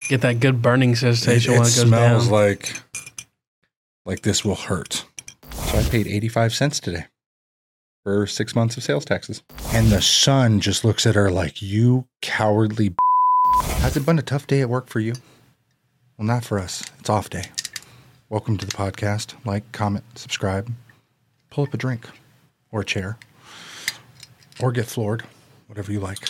Get that good burning sensation It when it goes smells down. like this will hurt. So I paid 85 cents today for 6 months of sales taxes. And the son just looks at her like, you cowardly b-. Has it been a tough day at work for you? Well, not for us. It's off day. Welcome to the podcast. Like, comment, subscribe. Pull up a drink or a chair or get floored, whatever you like.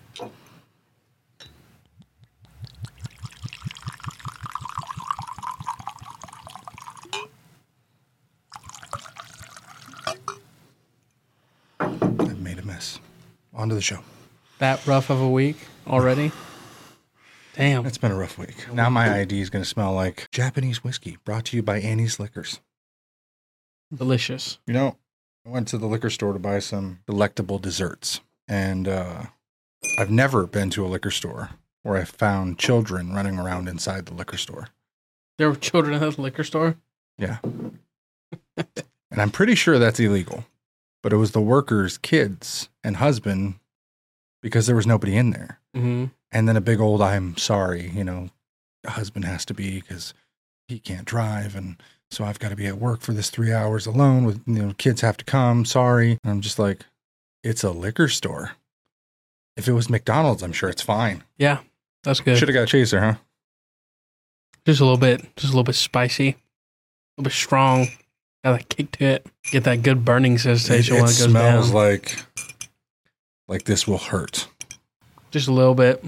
I've made a mess. On to the show. That rough of a week already? Damn. It's been a rough week. Now my ID is going to smell like Japanese whiskey, brought to you by Annie's Liquors. Delicious. You know, I went to the liquor store to buy some delectable desserts. And I've never been to a liquor store where I found children running around inside the liquor store. There were children at the liquor store? Yeah. And I'm pretty sure that's illegal. But it was the workers' kids and husband because there was nobody in there. Mm-hmm. And then a big old, I'm sorry, husband has to be because he can't drive. And so I've got to be at work for this 3 hours alone with, kids have to come. Sorry. And I'm just like, it's a liquor store. If it was McDonald's, I'm sure it's fine. Yeah, that's good. Should have got a chaser, huh? Just a little bit spicy, a little bit strong. Got that kick to it. Get that good burning sensation when it goes down. It smells like this will hurt. Just a little bit.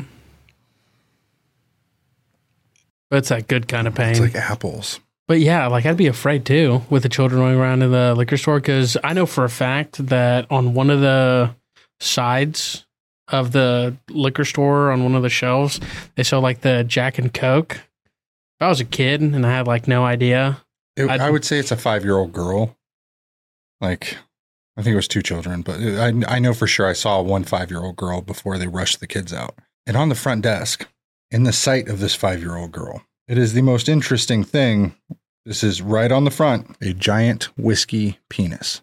But it's that good kind of pain. It's like apples. But yeah, I'd be afraid too with the children running around in the liquor store because I know for a fact that on one of the sides of the liquor store, on one of the shelves, they sell the Jack and Coke. If I was a kid and I had no idea. I would say it's a 5-year-old girl. I think it was 2 children, but I know for sure I saw one 5-year-old girl before they rushed the kids out. And on the front desk, in the sight of this 5-year-old girl, it is the most interesting thing. This is right on the front, a giant whiskey penis.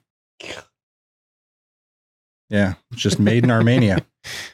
Yeah, it's just made in Armenia.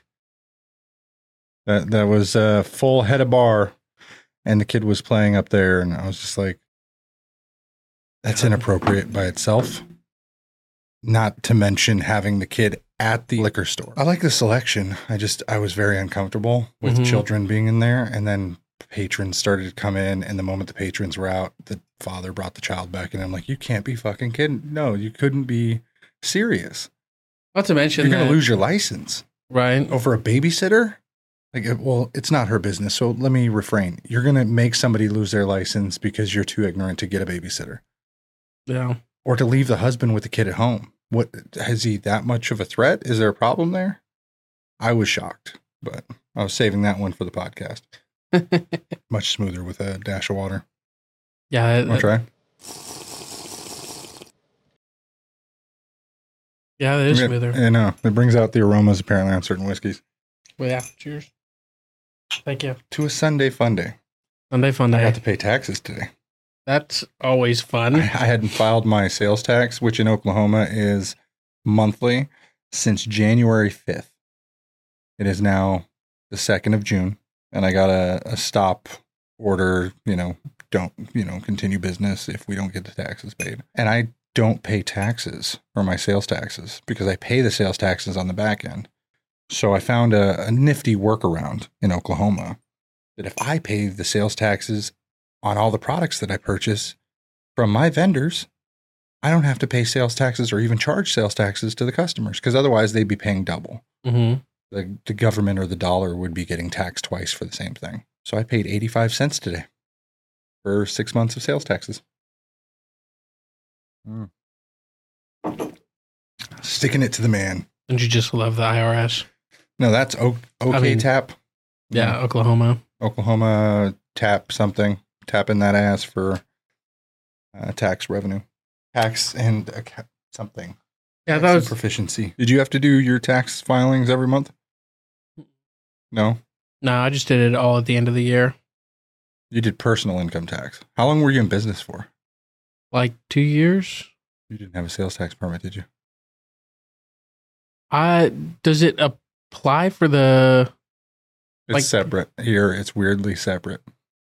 That was a full head of bar, and the kid was playing up there, and I was just like, that's inappropriate by itself. Not to mention having the kid at the liquor store. I like the selection. I was very uncomfortable with children being in there. And then patrons started to come in. And the moment the patrons were out, the father brought the child back. And I'm like, you can't be fucking kidding. No, you couldn't be serious. Not to mention you're going to lose your license. Right. Over a babysitter? It's not her business. So let me refrain. You're going to make somebody lose their license because you're too ignorant to get a babysitter. Yeah. Or to leave the husband with the kid at home. What, has he that much of a threat? Is there a problem there? I was shocked, but I was saving that one for the podcast. Much smoother with a dash of water. Yeah. Want to try? Yeah, it is smoother. I know. It brings out the aromas apparently on certain whiskeys. Well, yeah. Cheers. Thank you. To a Sunday fun day. Sunday fun day. I got to pay taxes today. That's always fun. I hadn't filed my sales tax, which in Oklahoma is monthly, since January 5th. It is now the 2nd of June, and I got a stop order, don't, continue business if we don't get the taxes paid. And I don't pay taxes for my sales taxes because I pay the sales taxes on the back end. So I found a nifty workaround in Oklahoma that if I pay the sales taxes on all the products that I purchase from my vendors, I don't have to pay sales taxes or even charge sales taxes to the customers because otherwise they'd be paying double. Mm-hmm. The government or the dollar would be getting taxed twice for the same thing. So I paid 85 cents today for 6 months of sales taxes. Sticking it to the man. Don't you just love the IRS? No, that's Tap. Yeah, Oklahoma. Oklahoma Tap something. Tapping that ass for tax revenue. Tax and something. Yeah, that was proficiency. Did you have to do your tax filings every month? No? No, I just did it all at the end of the year. You did personal income tax. How long were you in business for? 2 years. You didn't have a sales tax permit, did you? Does it apply for the... It's separate. Here, it's weirdly separate.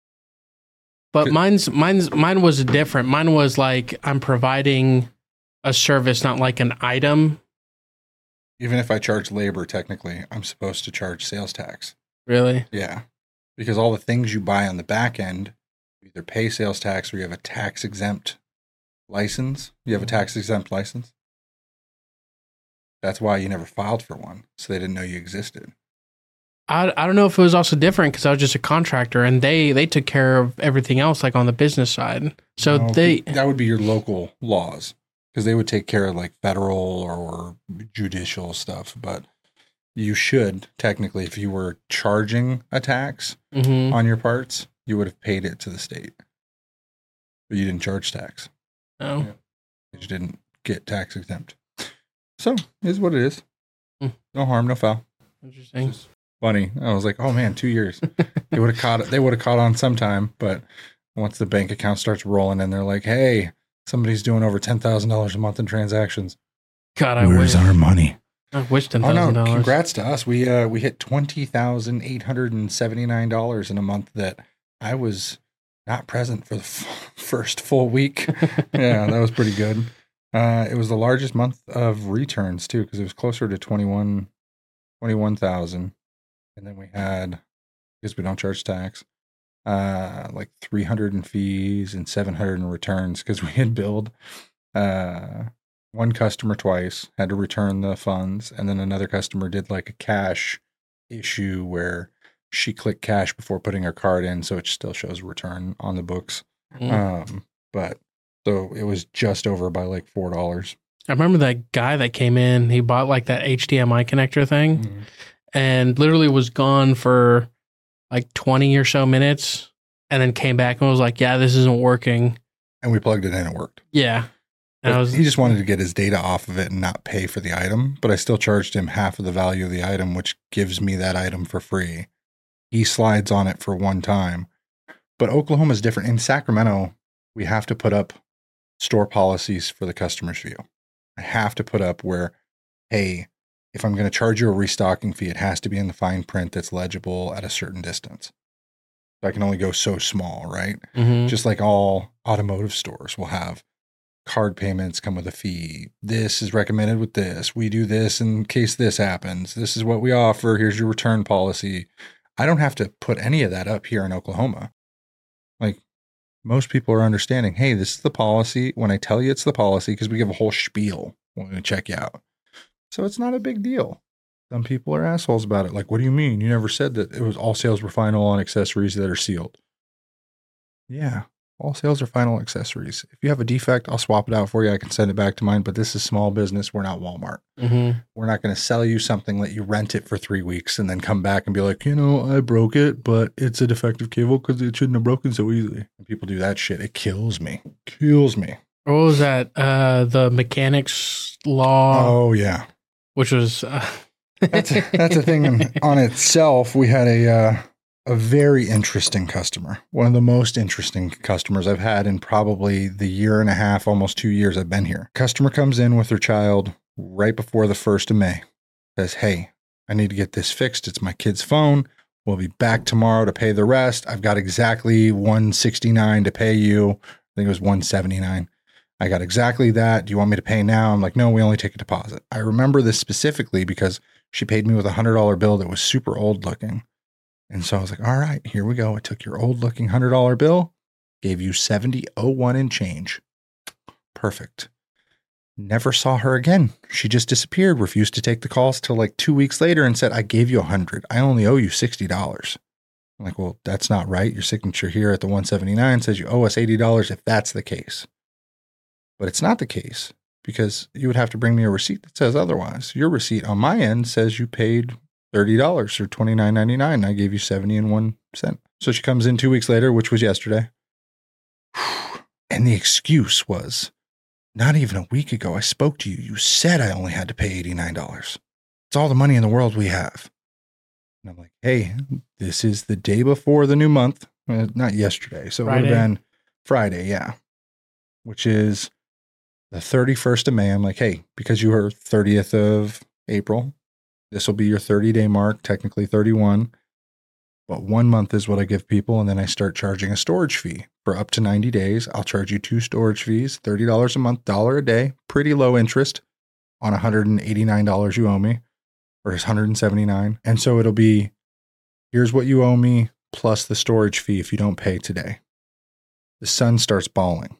But mine was different. Mine was like I'm providing a service, not like an item. Even if I charge labor, technically, I'm supposed to charge sales tax. Really? Yeah. Because all the things you buy on the back end, you either pay sales tax or you have a tax exempt license. You have a tax exempt license. That's why you never filed for one. So they didn't know you existed. I don't know if it was also different because I was just a contractor and they took care of everything else like on the business side. So that would be your local laws because they would take care of like federal or judicial stuff. But you should technically, if you were charging a tax on your parts, you would have paid it to the state. But you didn't charge tax. Oh. Yeah. You didn't get tax exempt. So it is what it is. No harm, no foul. Interesting. Funny. I was like, oh man, 2 years. They would have caught on sometime, but once the bank account starts rolling and they're like, hey, somebody's doing over $10,000 a month in transactions. God, where's our money? I wish $10,000. Oh no, congrats to us. We hit $20,879 in a month that I was not present for the first full week. Yeah, that was pretty good. It was the largest month of returns too, because it was closer to 21,000. And then we had, because we don't charge tax, like 300 in fees and 700 in returns because we had billed one customer twice, had to return the funds, and then another customer did like a cash issue where she clicked cash before putting her card in, so it still shows return on the books. But so it was just over by like $4. I remember that guy that came in, he bought like that HDMI connector thing. And literally was gone for like 20 or so minutes and then came back and was like, yeah, this isn't working. And we plugged it in and it worked. Yeah. And he just wanted to get his data off of it and not pay for the item. But I still charged him half of the value of the item, which gives me that item for free. He slides on it for one time. But Oklahoma is different. In Sacramento, we have to put up store policies for the customer's view. I have to put up where, hey, if I'm going to charge you a restocking fee, it has to be in the fine print that's legible at a certain distance. So I can only go so small, right? Just like all automotive stores will have card payments come with a fee. This is recommended with this. We do this in case this happens. This is what we offer. Here's your return policy. I don't have to put any of that up here in Oklahoma. Like most people are understanding, hey, this is the policy. When I tell you it's the policy, because we give a whole spiel when we check you out. So it's not a big deal. Some people are assholes about it. Like, what do you mean? You never said that it was all sales were final on accessories that are sealed. Yeah, all sales are final accessories. If you have a defect, I'll swap it out for you. I can send it back to mine, but this is small business. We're not Walmart. We're not going to sell you something, let you rent it for 3 weeks and then come back and be like, I broke it, but it's a defective cable because it shouldn't have broken so easily. And people do that shit. It kills me. What was that? The mechanics law? Oh, yeah. Which was that's a thing on itself. We had a very interesting customer, one of the most interesting customers I've had in probably the year and a half, almost 2 years I've been here. Customer comes in with her child right before the 1st of May, says, hey, I need to get this fixed. It's my kid's phone. We'll be back tomorrow to pay the rest. I've got exactly $169 to pay you. I think it was $179. I got exactly that. Do you want me to pay now? I'm like, no, we only take a deposit. I remember this specifically because she paid me with a $100 bill that was super old looking. And so I was like, all right, here we go. I took your old looking $100 bill, gave you $70.01 and change. Perfect. Never saw her again. She just disappeared, refused to take the calls till like 2 weeks later and said, I gave you $100. I only owe you $60. I'm like, well, that's not right. Your signature here at the $179 says you owe us $80 if that's the case. But it's not the case because you would have to bring me a receipt that says otherwise. Your receipt on my end says you paid $30 or $29.99. And I gave you 70.01 cents. So she comes in 2 weeks later, which was yesterday. And the excuse was, not even a week ago, I spoke to you. You said I only had to pay $89. It's all the money in the world we have. And I'm like, hey, this is the day before the new month. Not yesterday. So Friday. It would have been Friday, yeah. Which is the 31st of May. I'm like, hey, because you were 30th of April, this will be your 30-day mark, technically 31. But 1 month is what I give people, and then I start charging a storage fee. For up to 90 days, I'll charge you 2 storage fees, $30 a month, $1 a day, pretty low interest on $189 you owe me, or it's $179. And so it'll be, here's what you owe me plus the storage fee if you don't pay today. The son starts bawling.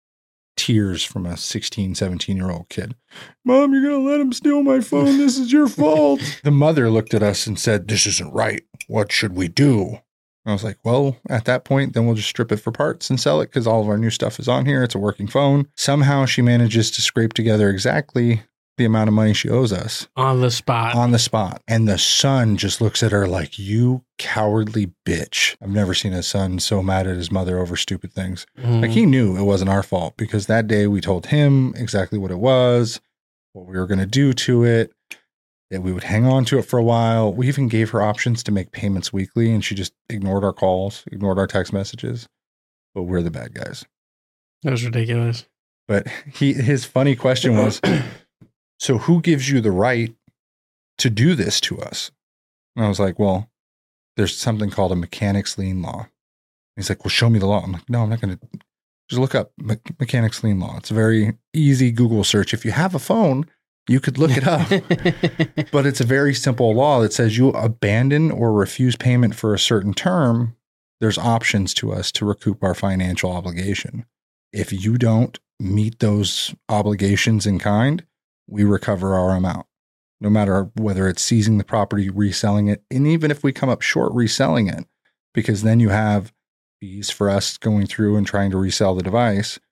Tears from a 16, 17-year-old kid. Mom, you're going to let him steal my phone. This is your fault. The mother looked at us and said, this isn't right. What should we do? And I was like, well, at that point, then we'll just strip it for parts and sell it because all of our new stuff is on here. It's a working phone. Somehow she manages to scrape together exactly the amount of money she owes us. On the spot. And the son just looks at her like, you cowardly bitch. I've never seen a son so mad at his mother over stupid things. Like, he knew it wasn't our fault because that day we told him exactly what it was, what we were going to do to it, that we would hang on to it for a while. We even gave her options to make payments weekly, and she just ignored our calls, ignored our text messages. But we're the bad guys. That was ridiculous. But his funny question was, so who gives you the right to do this to us? And I was like, well, there's something called a mechanic's lien law. He's like, well, show me the law. I'm like, no, I'm not going to. Just look up mechanic's lien law. It's a very easy Google search. If you have a phone, you could look it up. But it's a very simple law that says you abandon or refuse payment for a certain term, there's options to us to recoup our financial obligation. If you don't meet those obligations in kind, we recover our amount, no matter whether it's seizing the property, reselling it, and even if we come up short reselling it, because then you have fees for us going through and trying to resell the device,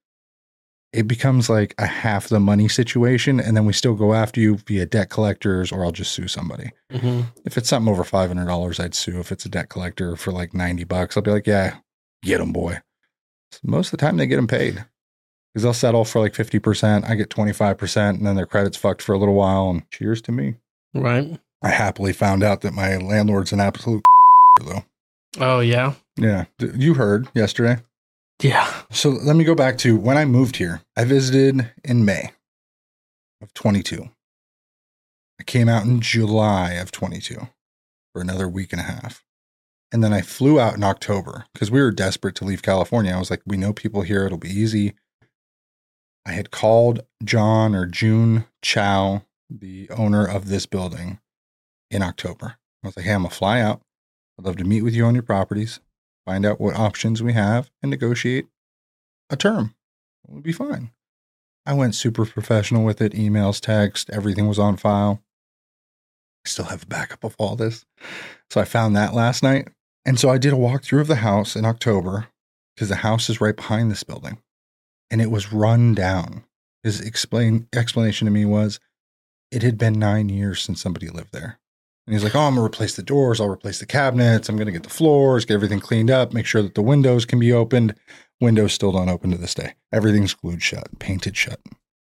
it becomes like a half the money situation, and then we still go after you via debt collectors, or I'll just sue somebody. If it's something over $500, I'd sue. If it's a debt collector for like $90, I'll be like, yeah, get them, boy. So most of the time they get them paid. Because they'll settle for like 50%. I get 25%, and then their credit's fucked for a little while. And cheers to me. Right. I happily found out that my landlord's an absolute though. Oh, yeah? Yeah. You heard yesterday. Yeah. So let me go back to when I moved here. I visited in May of 22. I came out in July of 22 for another week and a half. And then I flew out in October because we were desperate to leave California. I was like, we know people here. It'll be easy. I had called John or June Chow, the owner of this building, in October. I was like, hey, I'm going to fly out. I'd love to meet with you on your properties, find out what options we have, and negotiate a term. It would be fine. I went super professional with it. Emails, text, everything was on file. I still have a backup of all this. So I found that last night. And so I did a walkthrough of the house in October because the house is right behind this building. And it was run down. His explanation to me was it had been 9 years since somebody lived there. And he's like, oh, I'm going to replace the doors. I'll replace the cabinets. I'm going to get the floors, get everything cleaned up, make sure that the windows can be opened. Windows still don't open to this day. Everything's glued shut, painted shut.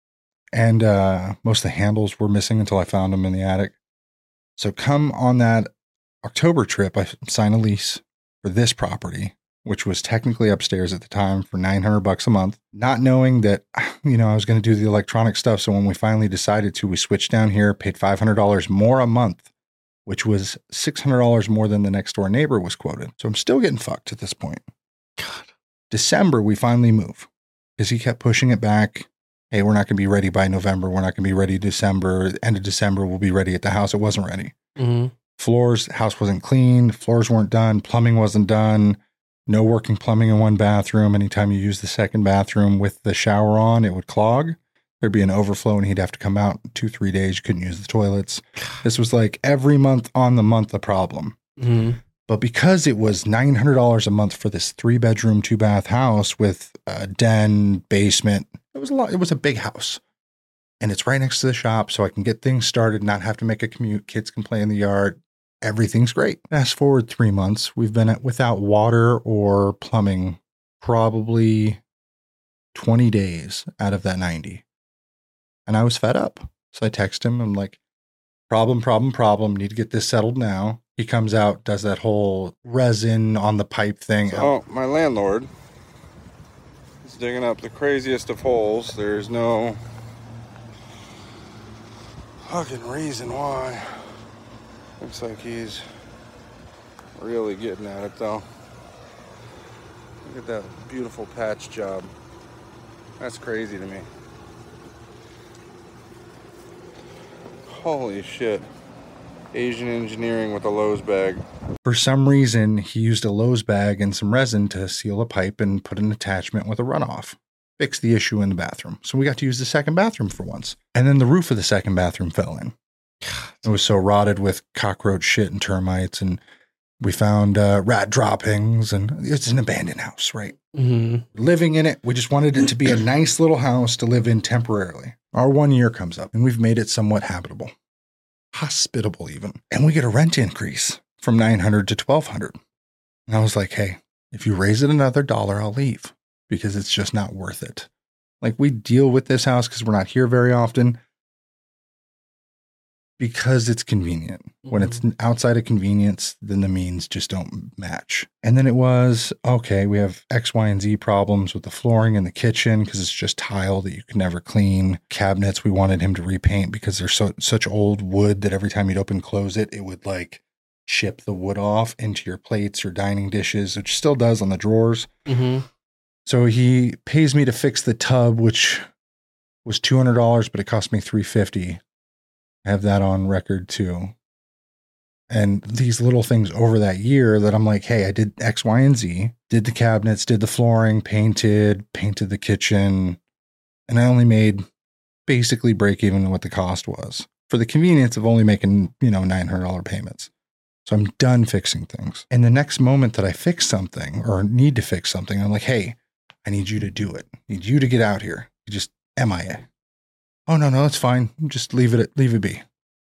And most of the handles were missing until I found them in the attic. So come on that October trip, I signed a lease for this property, which was technically upstairs at the time for $900 a month, not knowing that, I was going to do the electronic stuff. So when we finally decided to, we switched down here, paid $500 more a month, which was $600 more than the next door neighbor was quoted. So I'm still getting fucked at this point. God. December, we finally move because he kept pushing it back. Hey, we're not going to be ready by November. We're not going to be ready December. End of December, we'll be ready at the house. It wasn't ready. Floors, the house wasn't cleaned. Floors weren't done. Plumbing wasn't done. No working plumbing in one bathroom. Anytime you use the second bathroom with the shower on, it would clog. There'd be an overflow and he'd have to come out 2-3 days. You couldn't use the toilets. This was like every month on the month a problem. But because it was $900 a month for this 3-bedroom, 2-bath house with a den, basement, it was a lot. It was a big house. And it's right next to the shop, so I can get things started, not have to make a commute. Kids can play in the yard. Everything's great. Fast forward 3 months, we've been without water or plumbing probably 20 days out of that 90. And I was fed up. So I text him. I'm like, problem. Need to get this settled now. He comes out, does that whole resin on the pipe thing. So, my landlord is digging up the craziest of holes. There's no fucking reason why. Looks like he's Really getting at it though. Look at that beautiful patch job. That's crazy to me. Holy shit. Asian engineering with a Lowe's bag. For some reason, he used a Lowe's bag and some resin to seal a pipe and put an attachment with a runoff. Fix the issue in the bathroom. So we got to use the second bathroom for once. And then the roof of the second bathroom fell in. It was so rotted with cockroach shit and termites, and we found rat droppings, and it's an abandoned house, right? Mm-hmm. Living in it, we just wanted it to be a nice little house to live in temporarily. Our 1 year comes up, and we've made it somewhat habitable. Hospitable even. And we get a rent increase from $900 to $1,200. And I was like, hey, if you raise it another $1, I'll leave because it's just not worth it. Like, we deal with this house because we're not here very often because it's convenient. When it's outside of convenience, then the means just don't match. And then it was, okay, we have X, Y, and Z problems with the flooring in the kitchen because it's just tile that you can never clean. Cabinets we wanted him to repaint because they're such old wood that every time you'd open and close it, it would like chip the wood off into your plates or dining dishes, which still does on the drawers. Mm-hmm. So he pays me to fix the tub, which was $200, but it cost me $350. I have that on record too. And these little things over that year that I'm like, hey, I did X, Y, and Z, did the cabinets, did the flooring, painted the kitchen. And I only made basically break even what the cost was for the convenience of only making, $900 payments. So I'm done fixing things. And the next moment that I fix something or need to fix something, I'm like, hey, I need you to do it. I need you to get out here. You just MIA. Oh, no, it's fine. Just leave it be.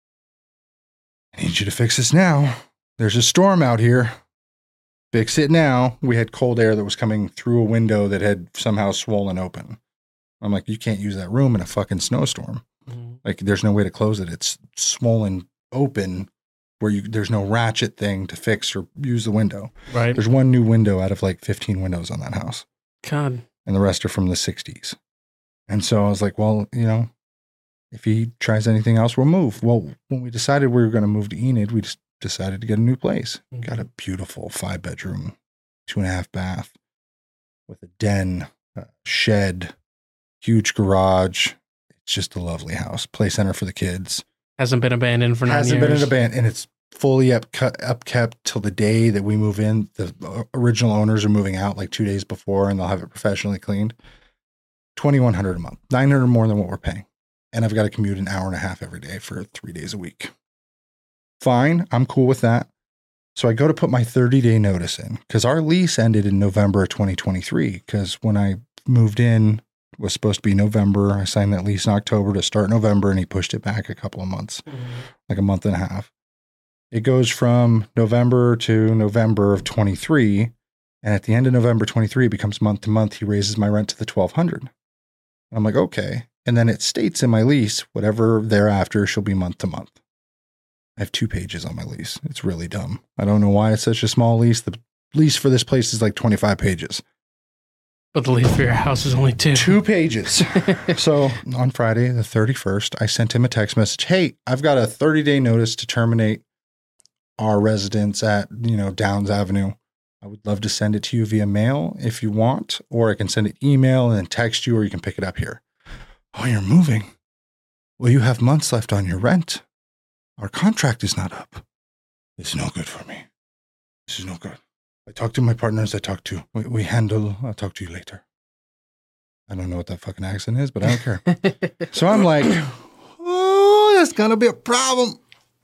I need you to fix this now. There's a storm out here. Fix it now. We had cold air that was coming through a window that had somehow swollen open. I'm like, you can't use that room in a fucking snowstorm. Mm-hmm. Like, there's no way to close it. It's swollen open where there's no ratchet thing to fix or use the window. Right. There's one new window out of like 15 windows on that house. God. And the rest are from the 60s. And so I was like, well, if he tries anything else, we'll move. Well, when we decided we were going to move to Enid, we just decided to get a new place. Mm-hmm. Got a beautiful 5-bedroom, 2.5 bath with a den, a shed, huge garage. It's just a lovely house. Play center for the kids. Hasn't been abandoned for 9 years. Hasn't been abandoned, and it's fully upkept till the day that we move in. The original owners are moving out like 2 days before, and they'll have it professionally cleaned. $2,100 a month, $900 more than what we're paying. And I've got to commute an hour and a half every day for 3 days a week. Fine, I'm cool with that. So I go to put my 30-day notice in because our lease ended in November of 2023. Because when I moved in, it was supposed to be November. I signed that lease in October to start November, and he pushed it back a couple of months, like a month and a half. It goes from November to November of 23. And at the end of November 23, it becomes month to month. He raises my rent to the $1,200. I'm like, okay. And then it states in my lease, whatever thereafter shall be month to month. I have 2 pages on my lease. It's really dumb. I don't know why it's such a small lease. The lease for this place is like 25 pages. But the lease for your house is only 2. 2 pages. So on Friday, the 31st, I sent him a text message. Hey, I've got a 30-day notice to terminate our residence at, Downs Avenue. I would love to send it to you via mail if you want, or I can send it email and then text you, or you can pick it up here. Oh, you're moving. Well, you have months left on your rent. Our contract is not up. It's no good for me. This is no good. I talk to my partners. We handle. I'll talk to you later. I don't know what that fucking accent is, but I don't care. So I'm like, oh, that's going to be a problem.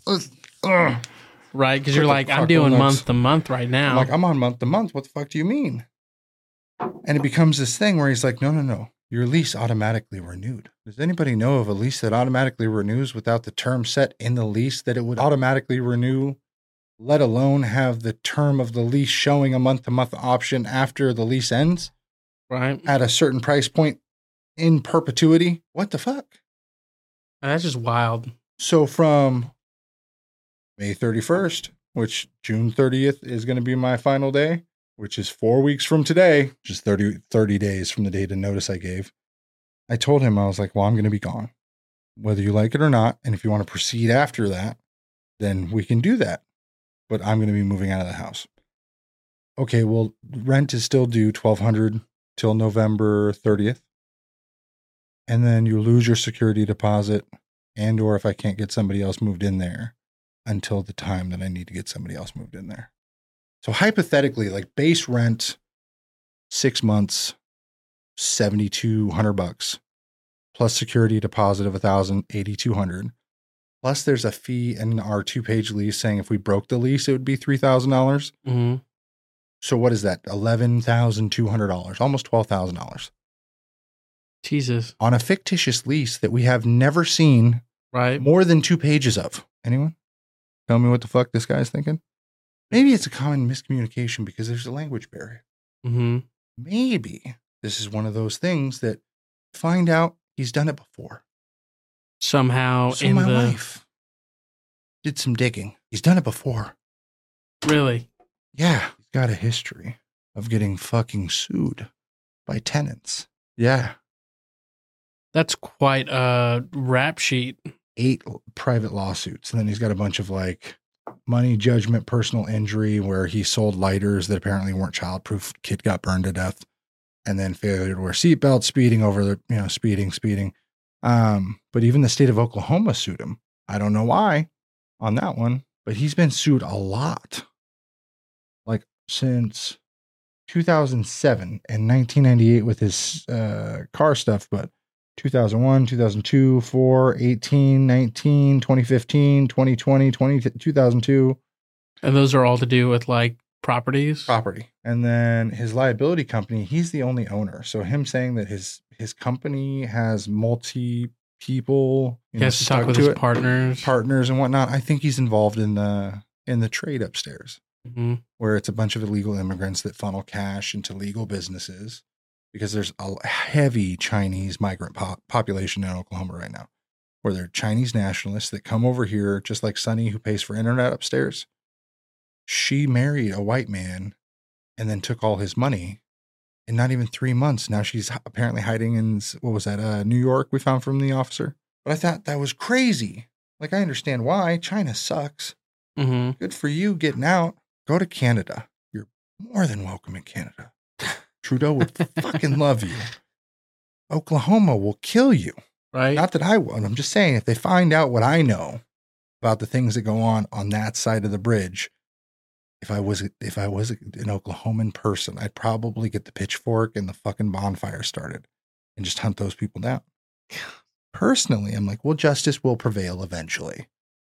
Right, because you're like, I'm doing month to month right now. I'm like, I'm on month to month. What the fuck do you mean? And it becomes this thing where he's like, no. Your lease automatically renewed. Does anybody know of a lease that automatically renews without the term set in the lease that it would automatically renew, let alone have the term of the lease showing a month-to-month option after the lease ends? Right. At a certain price point in perpetuity? What the fuck? That's just wild. So from May 31st, which June 30th is going to be my final day, which is 4 weeks from today, just 30 days from the date of notice I gave. I told him, I was like, well, I'm going to be gone, whether you like it or not. And if you want to proceed after that, then we can do that. but I'm going to be moving out of the house. Okay, well, rent is still due $1,200 till November 30th. And then you lose your security deposit, and or if I can't get somebody else moved in there until the time that I need to get somebody else moved in there. So hypothetically, like base rent, 6 months, $7,200 plus security deposit of $1,000, $8,200. Plus there's a fee in our 2-page lease saying if we broke the lease, it would be $3,000. Mm-hmm. So what is that? $11,200, almost $12,000 Jesus. on a fictitious lease that we have never seen Right. more than 2 pages of. Anyone? Tell me what the fuck this guy's thinking. Maybe it's a common miscommunication because there's a language barrier. Mm-hmm. Maybe this is one of those things that find out he's done it before. Somehow So in my the wife did some digging. He's done it before. really. Yeah. He's got a history of getting fucking sued by tenants. Yeah. That's quite a rap sheet. 8 private lawsuits. And then he's got a bunch of like money judgment, personal injury, where he sold lighters that apparently weren't childproof. Kid got burned to death. And then failure to wear seatbelts, speeding over the, speeding. But even the state of Oklahoma sued him. I don't know why on that one, but he's been sued a lot. Like since 2007 and 1998 with his car stuff, but 2001, 2002, 4, 18, 19, 2015, 2020, 2002. And those are all to do with like properties. Property. And then his liability company, he's the only owner. So him saying that his company has multi people, He has to talk with his partners and whatnot. I think he's involved in the trade upstairs, Mm-hmm. where it's a bunch of illegal immigrants that funnel cash into legal businesses, because there's a heavy Chinese migrant population in Oklahoma right now, where they're Chinese nationalists that come over here, just like Sunny, who pays for internet upstairs. She married a white man and then took all his money in not even 3 months. Now she's apparently hiding in, what was that, New York, we found from the officer. But I thought that was crazy. Like, I understand why. China sucks. Mm-hmm. Good for you getting out. Go to Canada. You're more than welcome in Canada. Trudeau would fucking love you. Oklahoma will kill you. Right. Not that I would. I'm just saying, if they find out what I know about the things that go on that side of the bridge, if I was an Oklahoman person, I'd probably get the pitchfork and the fucking bonfire started and just hunt those people down. Personally, I'm like, well, justice will prevail eventually.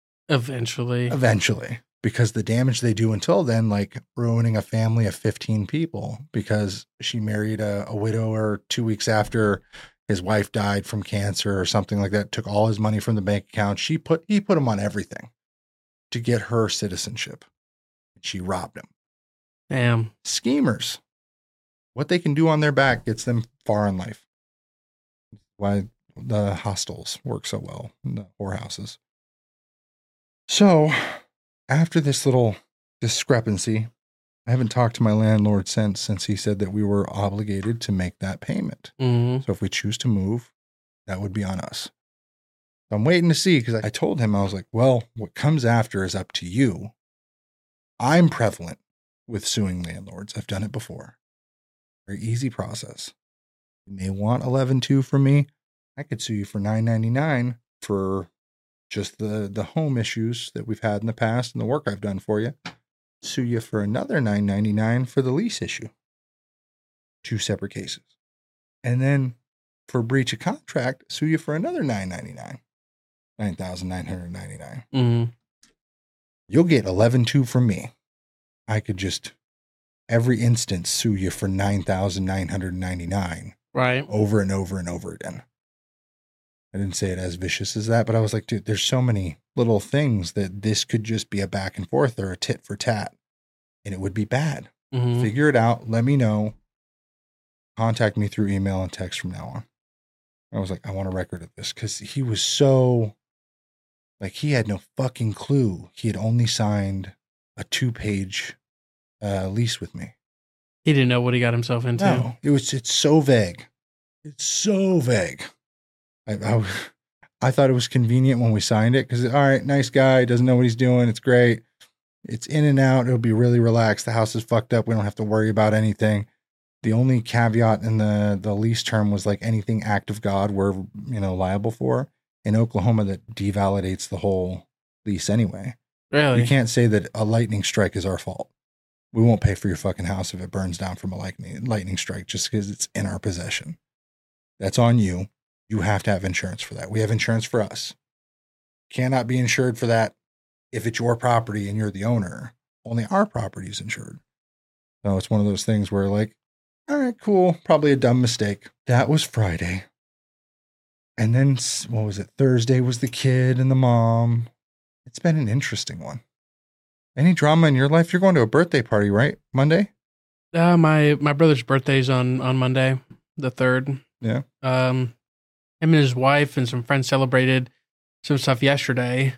Eventually. Because the damage they do until then, like ruining a family of 15 people because she married a widower 2 weeks after his wife died from cancer or something like that, took all his money from the bank account. He put him on everything to get her citizenship. She robbed him. Damn. Schemers. What they can do on their back gets them far in life. Why the hostels work so well in the whorehouses. So, after this little discrepancy, I haven't talked to my landlord since he said that we were obligated to make that payment. Mm-hmm. So if we choose to move, that would be on us. So I'm waiting to see, because I told him, I was like, well, what comes after is up to you. I'm prevalent with suing landlords. I've done it before. Very easy process. You may want 11.2 from me. I could sue you for $9.99 for just the home issues that we've had in the past and the work I've done for you. Sue you for another $9.99 for the lease issue. 2 separate cases. And then for breach of contract, sue you for another $9.99. $9,999. Mm-hmm. You'll get 11.2 from me. I could just every instance sue you for $9,999. Right. Over and over and over again. I didn't say it as vicious as that, but I was like, dude, there's so many little things that this could just be a back and forth or a tit for tat, and it would be bad. Mm-hmm. Figure it out. Let me know. Contact me through email and text from now on. I was like, I want a record of this, because he was so, like, he had no fucking clue. He had only signed a 2-page lease with me. He didn't know what he got himself into. No, it's so vague. It's so vague. I thought it was convenient when we signed it, because, all right, nice guy, doesn't know what he's doing. It's great. It's in and out. It'll be really relaxed. The house is fucked up. We don't have to worry about anything. The only caveat in the lease term was like anything act of God we're, liable for. In Oklahoma, that devalidates the whole lease anyway. Really? You can't say that a lightning strike is our fault. We won't pay for your fucking house if it burns down from a lightning strike just because it's in our possession. That's on you. You have to have insurance for that. We have insurance for us. Cannot be insured for that if it's your property and you're the owner. Only our property is insured. So it's one of those things where like, all right, cool. Probably a dumb mistake. That was Friday. And then, what was it? Thursday was the kid and the mom. It's been an interesting one. Any drama in your life? You're going to a birthday party, right? Monday? My brother's birthday's on Monday, the 3rd. Yeah. Him and his wife and some friends celebrated some stuff yesterday.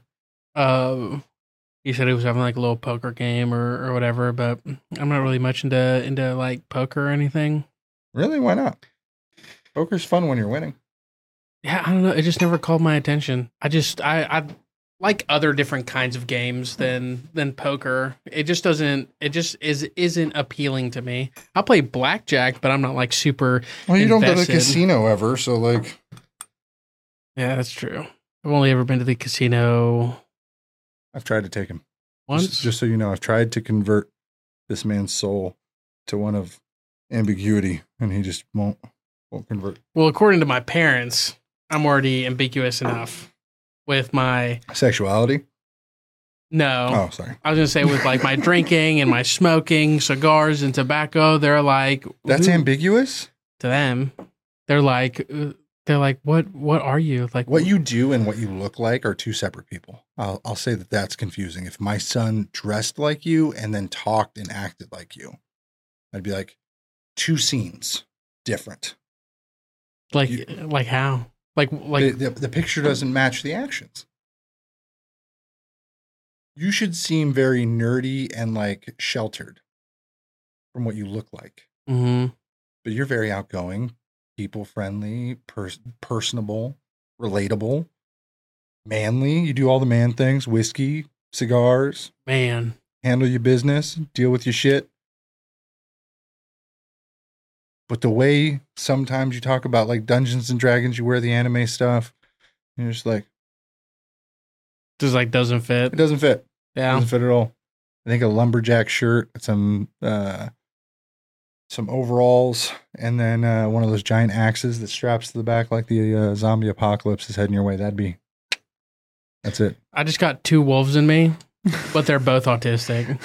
He said he was having like a little poker game or whatever, but I'm not really much into like poker or anything. Really? Why not? Poker's fun when you're winning. Yeah, I don't know. It just never called my attention. I like other different kinds of games than poker. It just isn't appealing to me. I'll play blackjack, but I'm not like super. Well, you don't go to invested. the casino ever, so like. Yeah, that's true. I've only ever been to the casino I've tried to take him. once. Just so you know, I've tried to convert this man's soul to one of ambiguity, and he just won't convert. Well, according to my parents, I'm already ambiguous enough with my Sexuality? no. Oh, sorry. I was gonna say with like my drinking and my smoking, cigars and tobacco. They're like That's "Ooh," ambiguous? to them. They're like what are you like? What you do and what you look like are two separate people. I'll say that that's confusing. If my son dressed like you and then talked and acted like you, I'd be like, two scenes, different. like you- like how like The picture doesn't match the actions. You should seem very nerdy and like sheltered from what you look like. mhm. But you're very outgoing, people friendly, personable, relatable, manly. You do all the man things, whiskey, cigars, Man. handle your business, deal with your shit. But the way sometimes you talk about like Dungeons and Dragons, you wear the anime stuff, you're just like, Just like doesn't fit. it doesn't fit. It Yeah. doesn't fit at all. I think a lumberjack shirt, some overalls, and then one of those giant axes that straps to the back like the zombie apocalypse is heading your way. That's it. I just got two wolves in me, but they're both autistic.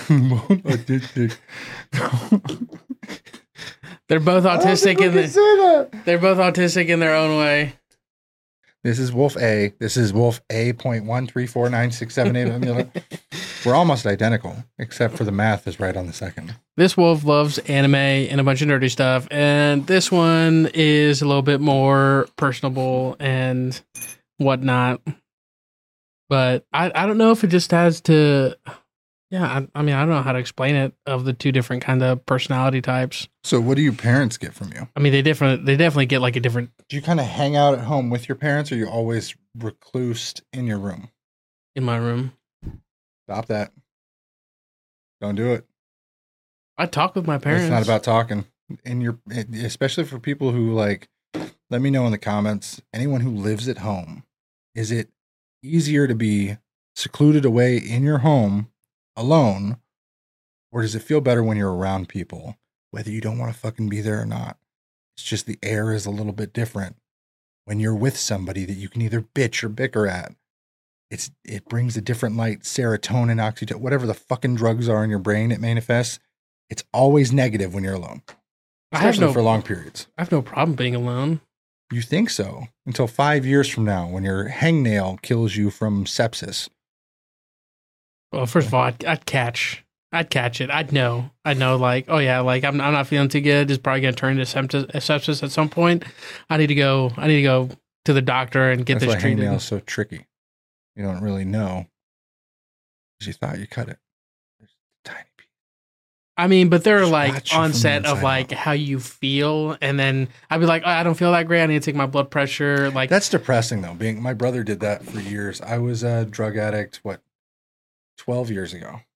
They're both autistic they're both autistic in their own way. This is Wolf A. This is Wolf A.1349678. We're almost identical, except for the math is right on the second. This wolf loves anime and a bunch of nerdy stuff, and this one is a little bit more personable and whatnot. But I don't know if it just has to. Yeah, I mean, I don't know how to explain it of the two different kind of personality types. So what do your parents get from you? I mean, they definitely get like a different. Do you kind of hang out at home with your parents, or you always reclused in your room? In my room, Stop that. Don't do it. I talk with my parents. It's not about talking. Especially for people who like, let me know in the comments, anyone who lives at home, is it easier to be secluded away in your home alone, or does it feel better when you're around people, whether you don't want to fucking be there or not? It's just the air is a little bit different when you're with somebody that you can either bitch or bicker at. It brings a different light, serotonin, oxytocin, whatever the fucking drugs are in your brain, it manifests. It's always negative when you're alone, especially for long periods. I have no problem being alone. You think so until 5 years from now when your hangnail kills you from sepsis. Well, first of all, I'd catch it. I'd know. Like, oh yeah, like I'm not feeling too good. It's probably gonna turn into sepsis at some point. I need to go to the doctor and get That's this why treated. hangnail's so tricky. You don't really know because you thought you cut it. There's a tiny piece. I mean, but they're Scratch like you from the onset of inside like out. how you feel, and then I'd be like, oh, I don't feel that great. I need to take my blood pressure. Like That's depressing though. My brother did that for years. I was a drug addict. 12 years ago.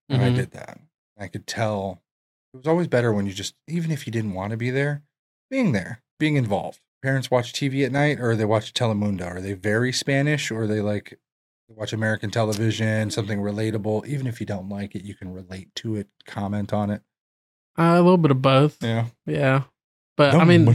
And I Mhm. did that. I could tell it was always better when you just, even if you didn't want to be there, being involved. Parents watch TV at night or they watch Telemundo. Are they very Spanish or are they like watch American television, something relatable? Even if you don't like it, you can relate to it, comment on it. A little bit of both. Yeah. Yeah. But I mean,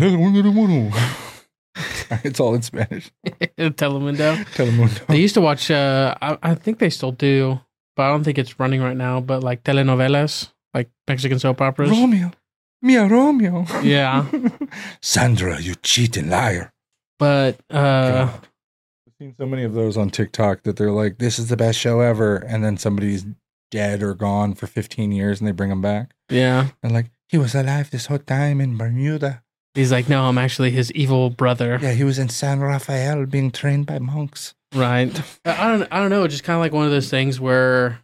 it's all in Spanish. Telemundo. Telemundo. They used to watch, I think they still do, but I don't think it's running right now, but like telenovelas, like Mexican soap operas. Romeo. Mia Romeo. Yeah. Sandra, you cheating liar. But, God. I've seen so many of those on TikTok that they're like, this is the best show ever. And then somebody's dead or gone for 15 years and they bring them back. yeah. And like, he was alive this whole time in Bermuda. He's like, no, I'm actually his evil brother. Yeah, he was in San Rafael being trained by monks. Right. I don't know. It's just kind of like one of those things where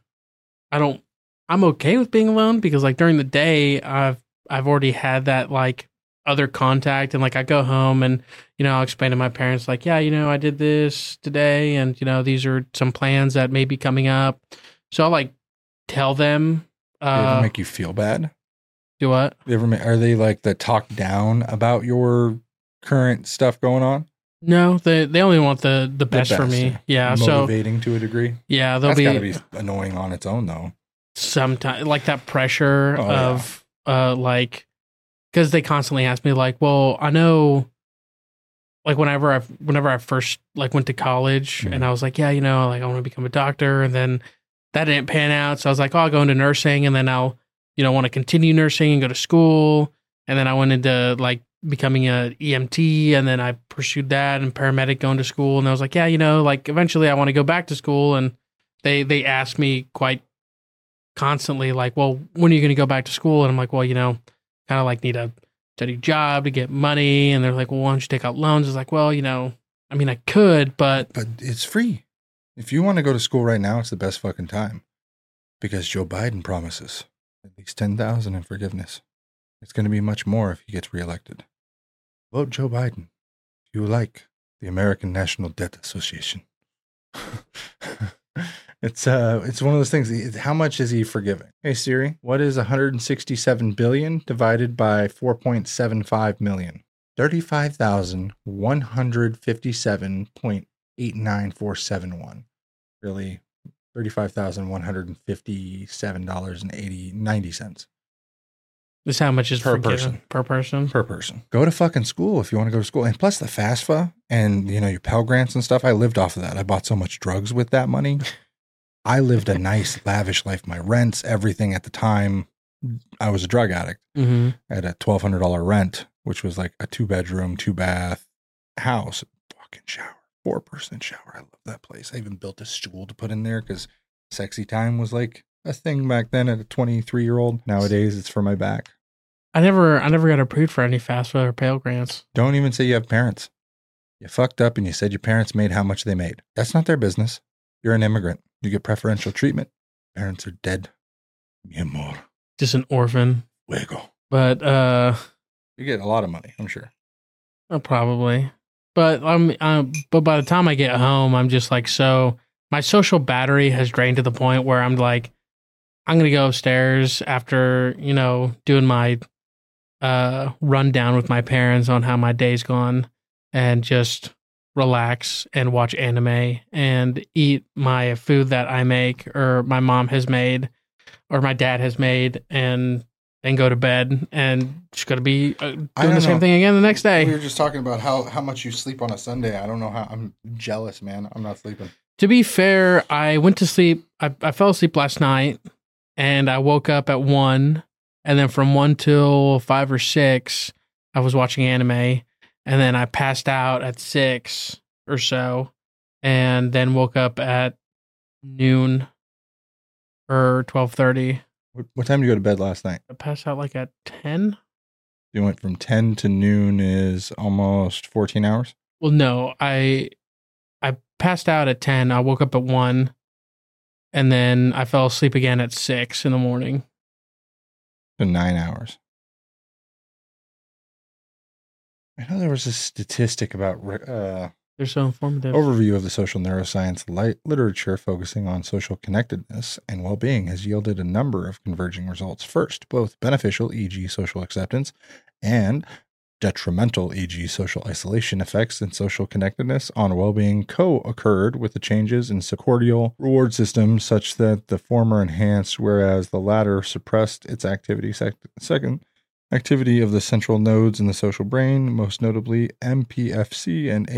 I'm okay with being alone because like during the day, I've already had that like other contact and like I go home and, I'll explain to my parents like, yeah, I did this today and, these are some plans that may be coming up. So I'll like tell them. They ever make you feel bad? Do what? Are they like the talk down about your current stuff going on? No, they only want the best for me. Yeah. Motivating to a degree. Yeah, That's gotta be annoying on its own though. Sometimes like that pressure of like because they constantly ask me like, well, I know like whenever I first like went to college and I was like, yeah, like I want to become a doctor and then that didn't pan out. So I was like, oh, I'll go into nursing and then I'll, want to continue nursing and go to school. And then I went into like becoming a EMT and then I pursued that and paramedic going to school. And I was like, yeah, like eventually I want to go back to school. And they asked me quite constantly like, well, when are you going to go back to school? And I'm like, well, kind of like need a steady job to get money. And they're like, well, why don't you take out loans? It's like, well, I mean, I could, but it's free. If you want to go to school right now, it's the best fucking time because Joe Biden promises at least $10,000 in forgiveness. It's going to be much more if he gets reelected. Vote Joe Biden if you like the American National Debt Association. It's one of those things. How much is he forgiving? Hey Siri, what is 167 billion divided by 4.75 million? 35,157.89471. Really, $35,157.90. this is how much is Per forgiven per person. Per person. Go to fucking school if you want to go to school. And plus the FAFSA and, your Pell Grants and stuff, I lived off of that. I bought so much drugs with that money. I lived a nice, lavish life. My rents, everything at the time. I was a drug addict. Mm-hmm. I had a $1,200 rent, which was like a 2-bedroom, 2-bath house. Fucking shower. 4-person shower. I love that place. I even built a stool to put in there because sexy time was like a thing back then at a 23-year-old. Nowadays, it's for my back. I never got approved for any FAFSA or Pell Grants. Don't even say you have parents. You fucked up and you said your parents made how much they made. That's not their business. You're an immigrant. You get preferential treatment. Parents are dead. Mi amor. Just an orphan. Fuego. But You get a lot of money, I'm sure. probably. But but by the time I get home, I'm just like my social battery has drained to the point where I'm like, I'm gonna go upstairs after doing my rundown with my parents on how my day's gone, and just relax and watch anime and eat my food that I make or my mom has made or my dad has made and go to bed and just got to be doing the same thing again the next day. We were just talking about how much you sleep on a Sunday. I don't know how. I'm jealous, man. I'm not sleeping. To be fair, I went to sleep. I fell asleep last night and I woke up at 1 and then from 1 till 5 or 6, I was watching anime. And then I passed out at 6 or so, and then woke up at noon or 12:30. What time did you go to bed last night? I passed out like at 10. You went from 10 to noon is almost 14 hours? Well, no, I passed out at 10. I woke up at 1, and then I fell asleep again at 6 in the morning. So 9 hours. I know there was a statistic about They're so informative. Overview of the social neuroscience literature focusing on social connectedness and well-being has yielded a number of converging results. First, both beneficial, e.g. social acceptance, and detrimental, e.g. social isolation effects and social connectedness on well-being co-occurred with the changes in cortical reward systems such that the former enhanced, whereas the latter suppressed its activity. Second, activity of the central nodes in the social brain, most notably MPFC and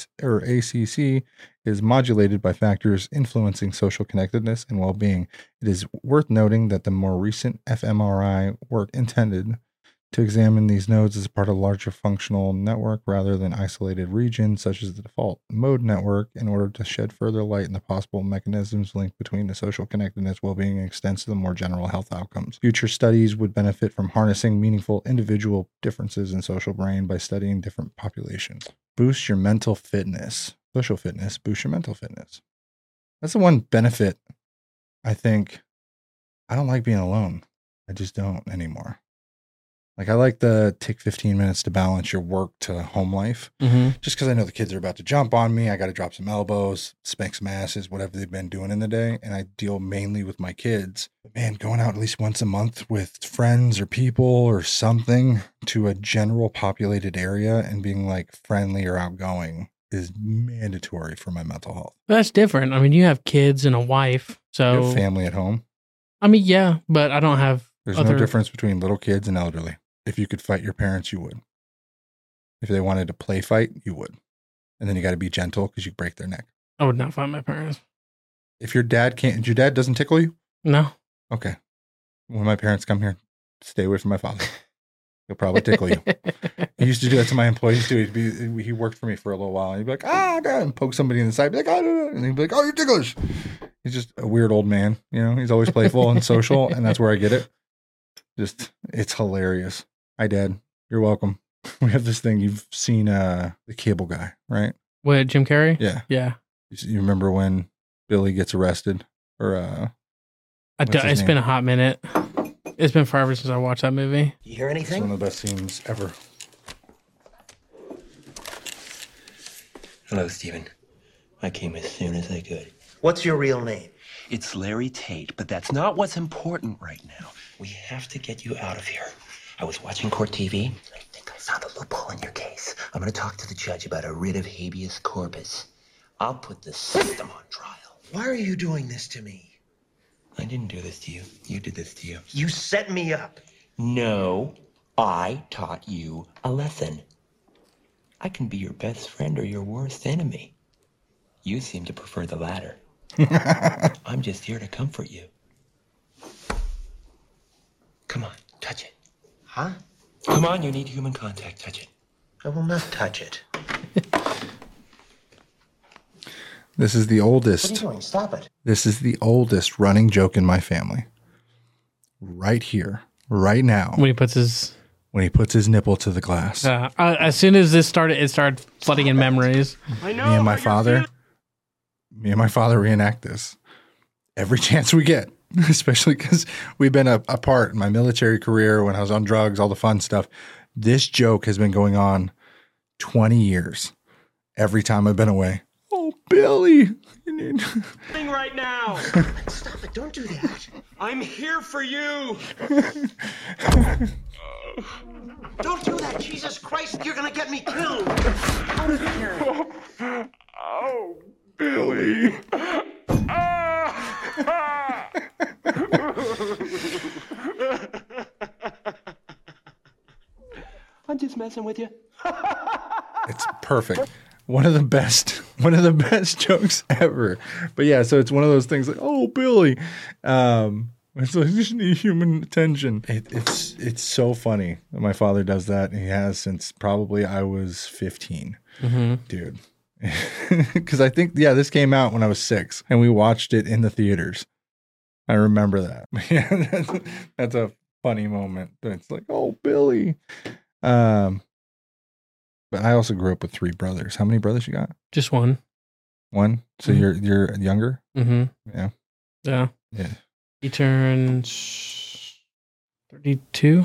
ACC, is modulated by factors influencing social connectedness and well-being. It is worth noting that the more recent fMRI work intended to examine these nodes as part of a larger functional network rather than isolated regions such as the default mode network in order to shed further light on the possible mechanisms linked between the social connectedness, well-being, and extends to the more general health outcomes. Future studies would benefit from harnessing meaningful individual differences in social brain by studying different populations. Boost your mental fitness. Social fitness, boost your mental fitness. That's the one benefit, I think. I don't like being alone. I just don't anymore. Like, I like the take 15 minutes to balance your work to home life. Just because I know the kids are about to jump on me. I got to drop some elbows, spank some asses, whatever they've been doing in the day. And I deal mainly with my kids. But man, going out at least once a month with friends or people or something to a general populated area and being like friendly or outgoing is mandatory for my mental health. That's different. I mean, you have kids and a wife. So You have family at home. I mean, yeah, but I don't have There's no difference between little kids and elderly. If you could fight your parents, you would. If they wanted to play fight, you would. And then you got to be gentle because you break their neck. I would not fight my parents. If your dad doesn't tickle you? No. Okay. When my parents come here, stay away from my father. He'll probably tickle you. He used to do that to my employees too. He worked for me for a little while. And he'd be like, God, and poke somebody in the side. Be like, and he'd be like, oh, you're ticklish. He's just a weird old man. You know, he's always playful and social. And that's where I get it. It's hilarious. Hi, Dad. You're welcome. We have this thing. You've seen the Cable Guy, right? What, Jim Carrey? Yeah. Yeah. You remember when Billy gets arrested? Or it's been a hot minute. It's been forever since I watched that movie. You hear anything? It's one of the best scenes ever. Hello, Stephen. I came as soon as I could. What's your real name? It's Larry Tate, but that's not what's important right now. We have to get you out of here. I was watching court TV. I think I found a loophole in your case. I'm going to talk to the judge about a writ of habeas corpus. I'll put the system on trial. Why are you doing this to me? I didn't do this to you. You did this to you. You set me up. No, I taught you a lesson. I can be your best friend or your worst enemy. You seem to prefer the latter. I'm just here to comfort you. Come on, touch it. Huh? Come on, you need human contact. Touch it. I will not touch it. This is the oldest. What are you doing? Stop it. This is the oldest running joke in my family. Right here, right now. When he puts his nipple to the glass. As soon as this started, it started flooding in memories. Me and my father reenact this every chance we get, especially because we've been apart in my military career, when I was on drugs, all the fun stuff. This joke has been going on 20 years. Every time I've been away. Oh, Billy. Right now. Stop it. Don't do that. I'm here for you. Don't do that. Jesus Christ, you're going to get me killed. Oh, Billy. I'm just messing with you. It's perfect. One of the best jokes ever. But yeah, so it's one of those things like, oh, Billy. It's like, just need human attention. It's so funny that my father does that. And he has since probably I was 15. Mm-hmm. Dude. Because I think, this came out when I was 6 and we watched it in the theaters. I remember that. Yeah, that's a funny moment. It's like, oh, Billy. But I also grew up with 3 brothers. How many brothers you got? Just one. One? So you're younger? Mm-hmm. Yeah. Yeah. Yeah. He turns 32.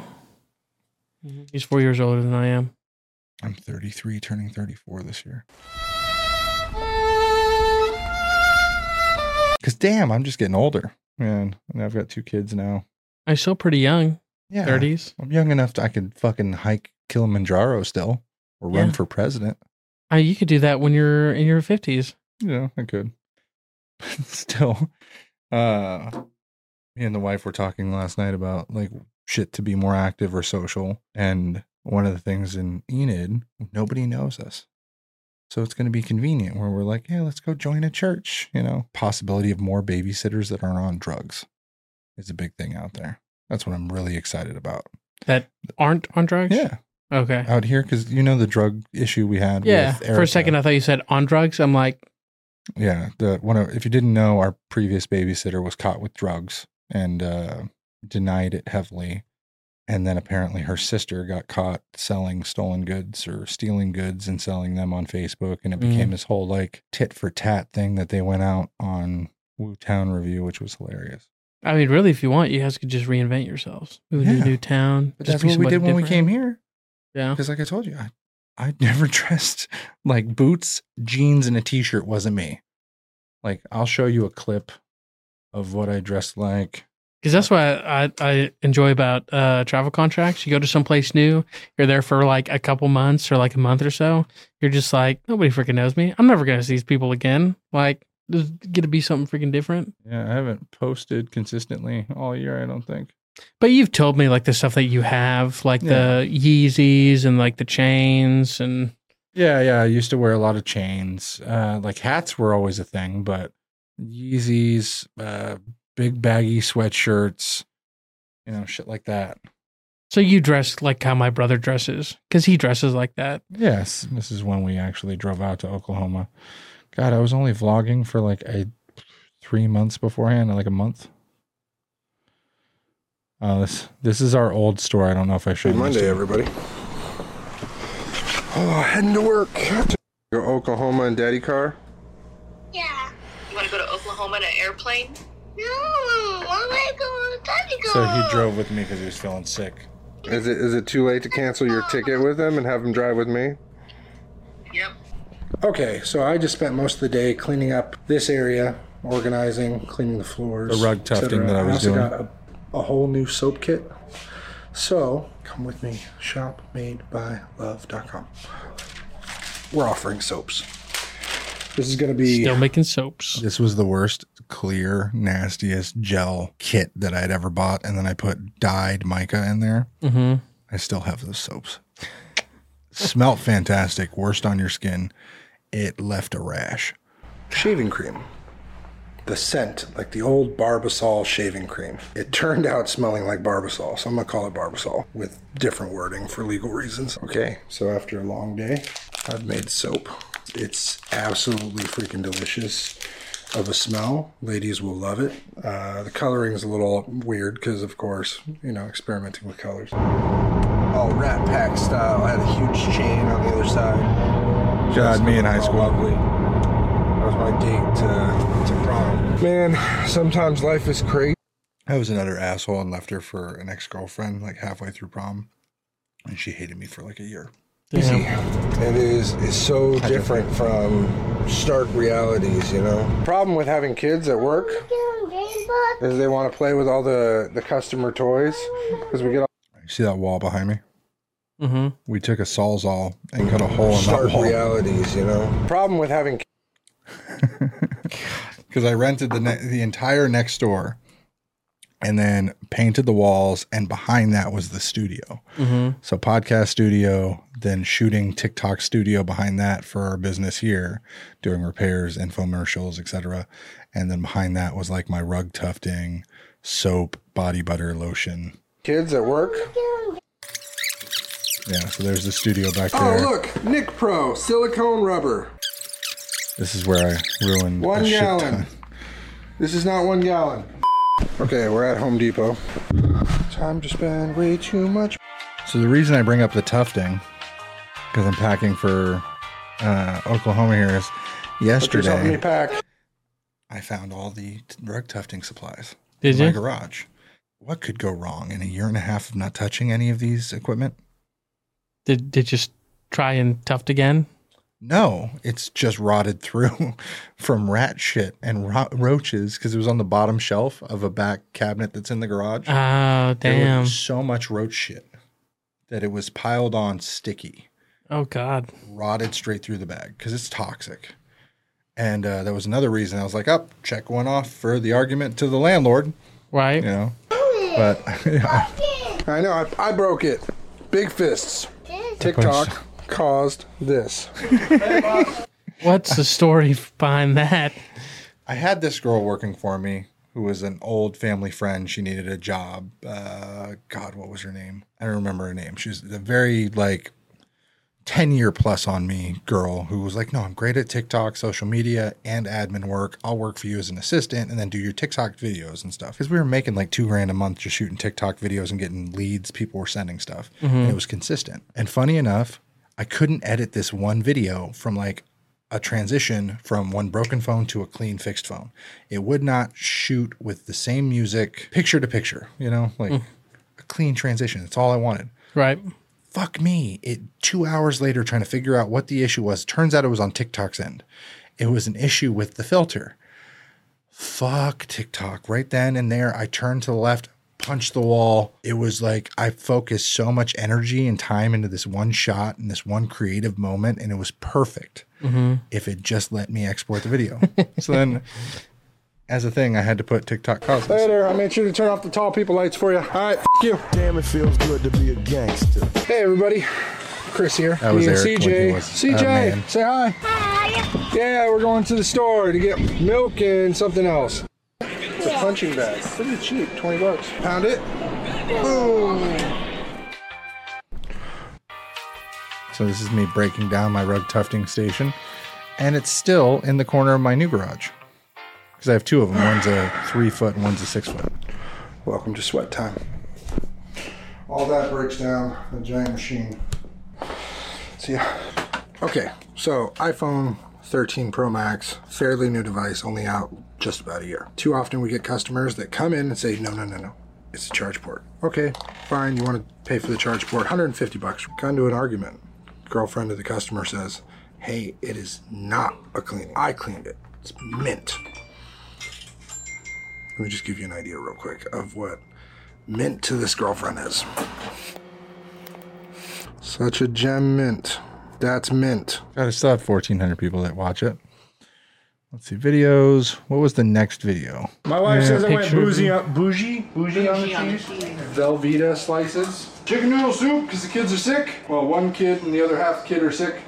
Mm-hmm. He's 4 years older than I am. I'm 33, turning 34 this year. Because damn, I'm just getting older. Man, and I've got 2 kids now. I'm still pretty young. Yeah. 30s. I'm young enough I could fucking hike Kilimanjaro still or run for president. You could do that when you're in your 50s. Yeah, I could. Still, me and the wife were talking last night about like shit to be more active or social. And one of the things in Enid, nobody knows us. So it's going to be convenient where we're like, hey, let's go join a church. You know, possibility of more babysitters that aren't on drugs is a big thing out there. That's what I'm really excited about. That aren't on drugs? Yeah. Okay. Out here, because you know the drug issue we had. Yeah. With Erica. For a second, I thought you said on drugs. I'm like, yeah. If you didn't know, our previous babysitter was caught with drugs and denied it heavily. And then apparently her sister got caught selling stolen goods or stealing goods and selling them on Facebook. And it became this whole like tit for tat thing that they went out on Woo Town Review, which was hilarious. I mean, really, if you want, you guys could just reinvent yourselves. Move to a new town. But that's what we did when we came here. Yeah. Because like I told you, I never dressed like boots, jeans, and a t-shirt wasn't me. Like I'll show you a clip of what I dressed like. Because that's what I enjoy about travel contracts. You go to someplace new, you're there for like a couple months or like a month or so. You're just like, nobody freaking knows me. I'm never going to see these people again. Like, there's going to be something freaking different. Yeah, I haven't posted consistently all year, I don't think. But you've told me like the stuff that you have, like the Yeezys and like the chains and. Yeah. I used to wear a lot of chains. Like hats were always a thing, but Yeezys, big baggy sweatshirts, you know, shit like that. So you dress like how my brother dresses, because he dresses like that. Yes, this is when we actually drove out to Oklahoma. God, I was only vlogging for like 3 months beforehand, like a month. This is our old store. I don't know if I showed you. Monday, everybody. Oh, heading to work. Go Oklahoma in daddy car. Yeah. You want to go to Oklahoma in an airplane? No, I want to go in daddy car. So he drove with me because he was feeling sick. Is it too late to cancel your ticket with him and have him drive with me? Yep. Okay, so I just spent most of the day cleaning up this area, organizing, cleaning the floors. The rug tufting that I was doing. I also got a whole new soap kit. So come with me, shopmadebylove.com. We're offering soaps. This is going to be... Still making soaps. This was the worst, clear, nastiest gel kit that I'd ever bought. And then I put dyed mica in there. Mm-hmm. I still have those soaps. Smelt fantastic. Worst on your skin. It left a rash. Shaving cream. The scent, like the old Barbasol shaving cream. It turned out smelling like Barbasol, so I'm going to call it Barbasol with different wording for legal reasons. Okay, so after a long day, I've made soap. It's absolutely freaking delicious of a smell. Ladies will love it. The coloring is a little weird because, of course, you know, experimenting with colors. All Rat Pack style. I had a huge chain on the other side. God, me in high school. Ugly. That was my date to prom. Man, sometimes life is crazy. I was another asshole and left her for an ex-girlfriend like halfway through prom. And she hated me for like a year. It is so different from stark realities, you know. Problem with having kids at work is they want to play with all the customer toys because we get all You see that wall behind me? Mm-hmm. We took a Sawzall and cut a hole in that stark wall. realities, you know. Problem with having Because I rented the entire next door and then painted the walls, and behind that was the studio. Mm-hmm. So podcast studio, then shooting TikTok studio behind that for our business here, doing repairs, infomercials, etc. And then behind that was like my rug tufting, soap, body butter, lotion. kids at work. Yeah, so there's the studio back there. Oh, look, Nick Pro silicone rubber. This is where I ruined 1 a shit gallon. ton. This is not 1 gallon. Okay, we're at Home Depot. Time to spend way too much. So the reason I bring up the tufting, because I'm packing for Oklahoma here, is Put yourself in yesterday your pack. I found all the rug tufting supplies Did in my you? garage. What could go wrong in a year and a half of not touching any of these equipment? Did just try and tuft again? No, it's just rotted through from rat shit and roaches because it was on the bottom shelf of a back cabinet that's in the garage. Oh, There damn. was so much roach shit that it was piled on sticky, Oh, God. rotted straight through the bag because it's toxic. And that was another reason I was like, up, check one off for the argument to the landlord, Right? you know. But I know, I broke it. Big fists. TikTok caused this. What's the story behind that? I had this girl working for me who was an old family friend. She needed a job. God, what was her name? I don't remember her name. She was a very 10-year plus on me girl who was like, no, I'm great at TikTok, social media, and admin work. I'll work for you as an assistant and then do your TikTok videos and stuff. Because we were making like $2,000 a month just shooting TikTok videos and getting leads. People were sending stuff. And it was consistent. And funny enough, I couldn't edit this one video from like a transition from one broken phone to a clean fixed phone. It would not shoot with the same music, picture to picture, a clean transition. That's all I wanted. Right. Fuck me. 2 hours later, trying to figure out what the issue was. Turns out it was on TikTok's end. It was an issue with the filter. Fuck TikTok. Right then and there, I turned to the left, punched the wall. It was like I focused so much energy and time into this one shot and this one creative moment, and it was perfect. If it just let me export the video. So then, as a thing, I had to put TikTok causes. Later, I made sure to turn off the tall people lights for you. All right, you. Damn, it feels good to be a gangster. Hey, everybody. Chris here. That was Me and Eric when he CJ. was a CJ, man. say hi. Hi. Yeah, we're going to the store to get milk and something else. It's a punching bag. Pretty cheap, $20. Pound it. Boom. So this is me breaking down my rug tufting station, and it's still in the corner of my new garage because I have two of them. One's a 3 foot and one's a 6 foot. Welcome to sweat time. All that breaks down a giant machine. So yeah. Okay, so iPhone 13 Pro Max, fairly new device, only out just about a year. Too often we get customers that come in and say, no. It's a charge port. Okay, fine, you want to pay for the charge port, $150. Got into an argument. Girlfriend of the customer says, hey, it is not a cleaning. I cleaned it. It's mint. Let me just give you an idea real quick of what mint to this girlfriend is. Such a gem mint. That's mint. God, I still have 1,400 people that watch it. Let's see, videos. What was the next video? My wife says I went picture of bougie on the cheese. Velveeta slices. Chicken noodle soup because the kids are sick. Well, one kid and the other half kid are sick.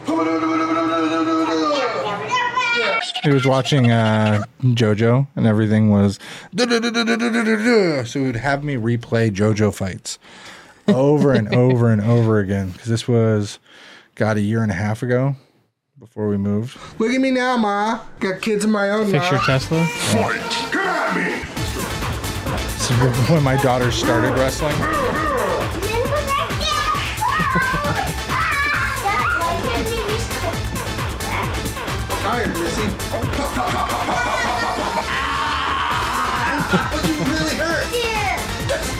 He was watching JoJo, and everything was so he would have me replay JoJo fights over and over and over again because this was, God, a year and a half ago before we moved. Look at me now, Ma. Got kids of my own, Fix your Ma. Tesla. Fight! Get at me! So when my daughter started wrestling, Tired, Missy. But you really hurt.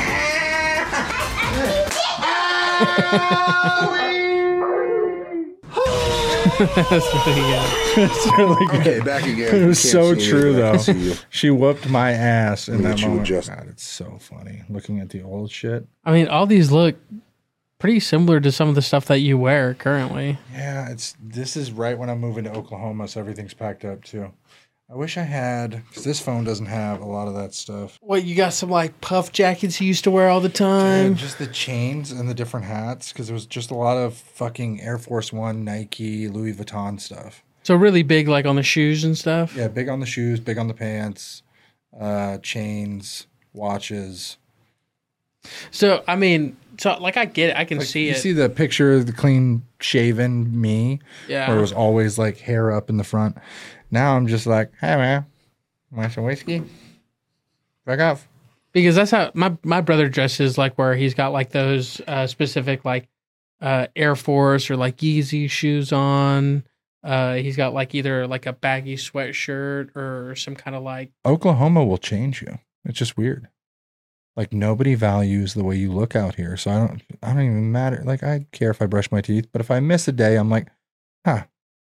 That's really good. it's really good. Okay, back again. It was You so can't see me, true, but I though. can see you. She whooped my ass in Look that at you moment. adjust. God, it's so funny looking at the old shit. I mean, all these look pretty similar to some of the stuff that you wear currently. Yeah, this is right when I'm moving to Oklahoma, so everything's packed up too. I wish I had, because this phone doesn't have a lot of that stuff. What, you got some like puff jackets you used to wear all the And time? just the chains and the different hats, because it was just a lot of fucking Air Force One, Nike, Louis Vuitton stuff. So really big like on the shoes and stuff? Yeah, big on the shoes, big on the pants, chains, watches. So, I mean, like I get it. I can Like, see you it. see the picture of the clean shaven me, Yeah. where it was always like hair up in the front. Now I'm just like, hey man, want some whiskey? Back off. Because that's how my brother dresses, like where he's got like those specific like Air Force or like Yeezy shoes on. He's got like either like a baggy sweatshirt or some kind of like. Oklahoma will change you. It's just weird. Like nobody values the way you look out here. So I don't even matter. Like I care if I brush my teeth, but if I miss a day, I'm like, huh,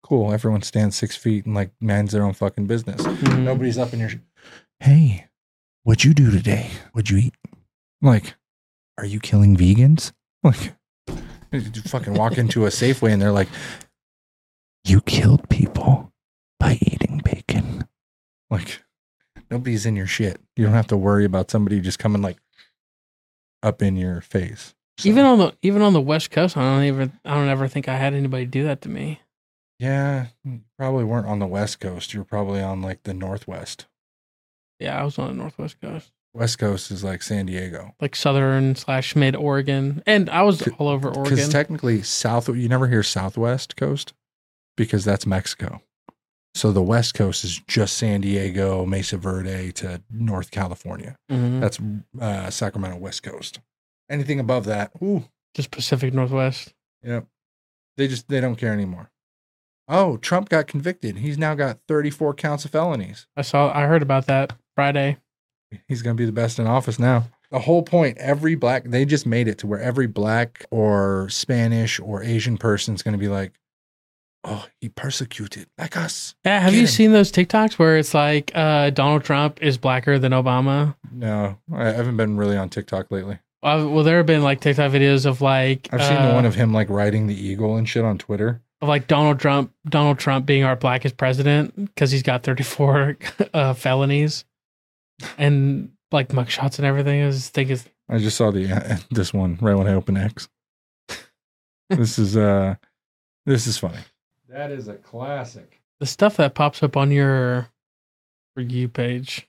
Cool. Everyone stands 6 feet and like minds their own fucking business. Nobody's up in your, hey, what'd you do today? What'd you eat? Like, are you killing vegans? Like, you fucking walk into a Safeway and they're like, you killed people by eating bacon. Like, nobody's in your shit. You don't have to worry about somebody just coming like up in your face. So, even on the West Coast, I don't ever think I had anybody do that to me. yeah, you probably weren't on the West Coast. You were probably on like the Northwest. Yeah, I was on the Northwest Coast. West Coast is like San Diego. Like southern/mid Oregon. And I was all over Oregon. Because technically, you never hear Southwest Coast because that's Mexico. So the West Coast is just San Diego, Mesa Verde to North California. Mhm. That's Sacramento West Coast. Anything above that, ooh. Just Pacific Northwest. Yep. They don't care anymore. Oh, Trump got convicted. He's now got 34 counts of felonies. I heard about that Friday. He's going to be the best in office now. The whole point, they just made it to where every black or Spanish or Asian person is going to be like, oh, he persecuted like us. Yeah, have Get you him. seen those TikToks where it's like Donald Trump is blacker than Obama? No, I haven't been really on TikTok lately. Well, there have been like TikTok videos of like I've seen the one of him like riding the eagle and shit on Twitter. of like Donald Trump being our blackest president because he's got 34 felonies and like mugshots and everything. I just saw this one right when I opened X. This is funny. That is a classic. The stuff that pops up on your For You page.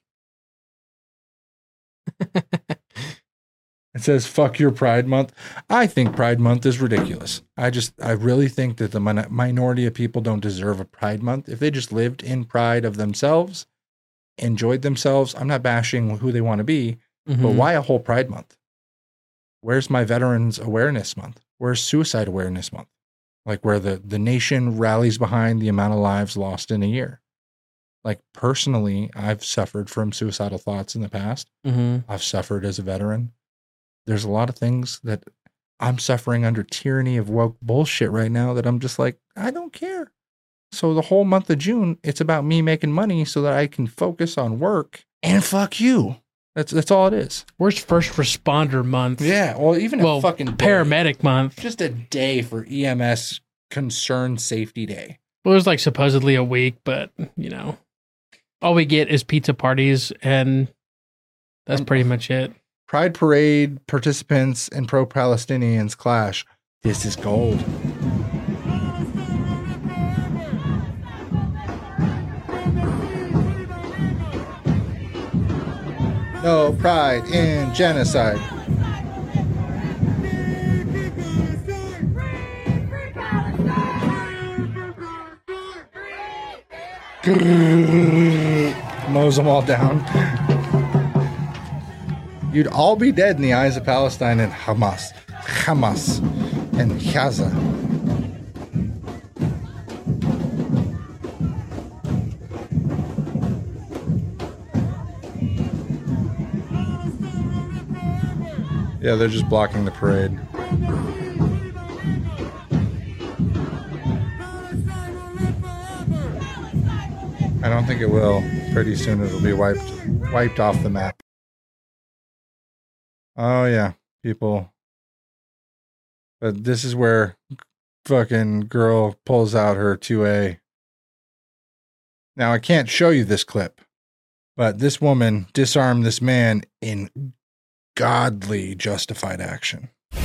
It says, fuck your Pride Month. I think Pride Month is ridiculous. I really think that the minority of people don't deserve a Pride Month. If they just lived in pride of themselves, enjoyed themselves, I'm not bashing who they want to be, but why a whole Pride Month? Where's my Veterans Awareness Month? Where's Suicide Awareness Month? Like where the nation rallies behind the amount of lives lost in a year. Like personally, I've suffered from suicidal thoughts in the past. I've suffered as a veteran. There's a lot of things that I'm suffering under tyranny of woke bullshit right now that I'm just like, I don't care. So the whole month of June, it's about me making money so that I can focus on work and fuck you. That's all it is. Where's First Responder Month? Yeah, well, even a fucking Paramedic Month. Just a day for EMS Concerned Safety Day. Well, it was like supposedly a week, but all we get is pizza parties, and that's pretty much it. Pride Parade participants and pro-Palestinians clash. This is gold. No pride in genocide. Mows them all down. You'd all be dead in the eyes of Palestine and Hamas and Gaza. Yeah, they're just blocking the parade. I don't think it will. Pretty soon it'll be wiped off the map. Oh yeah, people. But this is where fucking girl pulls out her 2A. Now I can't show you this clip, but this woman disarmed this man in godly justified action. Good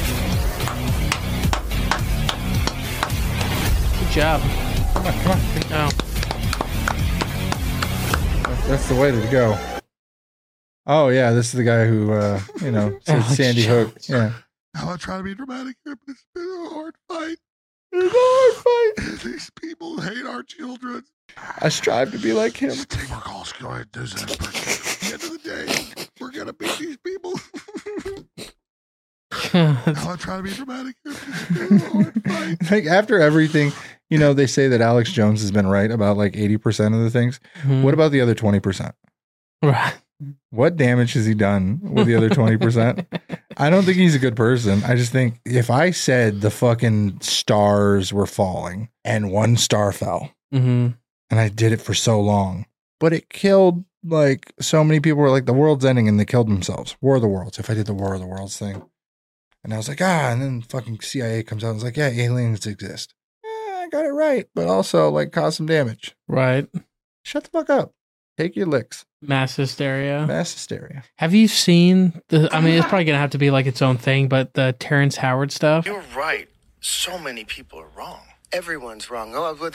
job. Come on. Oh. That's the way to go. Oh yeah, this is the guy who said Sandy Hook. Yeah. Now I try to be dramatic here, but it's been a hard fight. It's a hard fight. These people hate our children. I strive to be like him. Take more calls. Go ahead, do that. At the end of the day, we're gonna beat these people. Now I try to be dramatic here, but it's been a hard fight. Like after everything, they say that Alex Jones has been right about like 80% of the things. What about the other 20%? Right. What damage has he done with the other 20%? I don't think he's a good person. I just think if I said the fucking stars were falling and one star fell, and I did it for so long, but it killed like so many people were like, the world's ending, and they killed themselves. War of the Worlds. If I did the War of the Worlds thing, and I was like, and then fucking CIA comes out and is like, yeah, aliens exist. I got it right, but also like cause some damage. Right. Shut the fuck up. Take your licks. Mass hysteria. Mass hysteria. Have you seen I mean, it's probably going to have to be like its own thing, but the Terrence Howard stuff? You're right. So many people are wrong. Everyone's wrong. Oh, well, the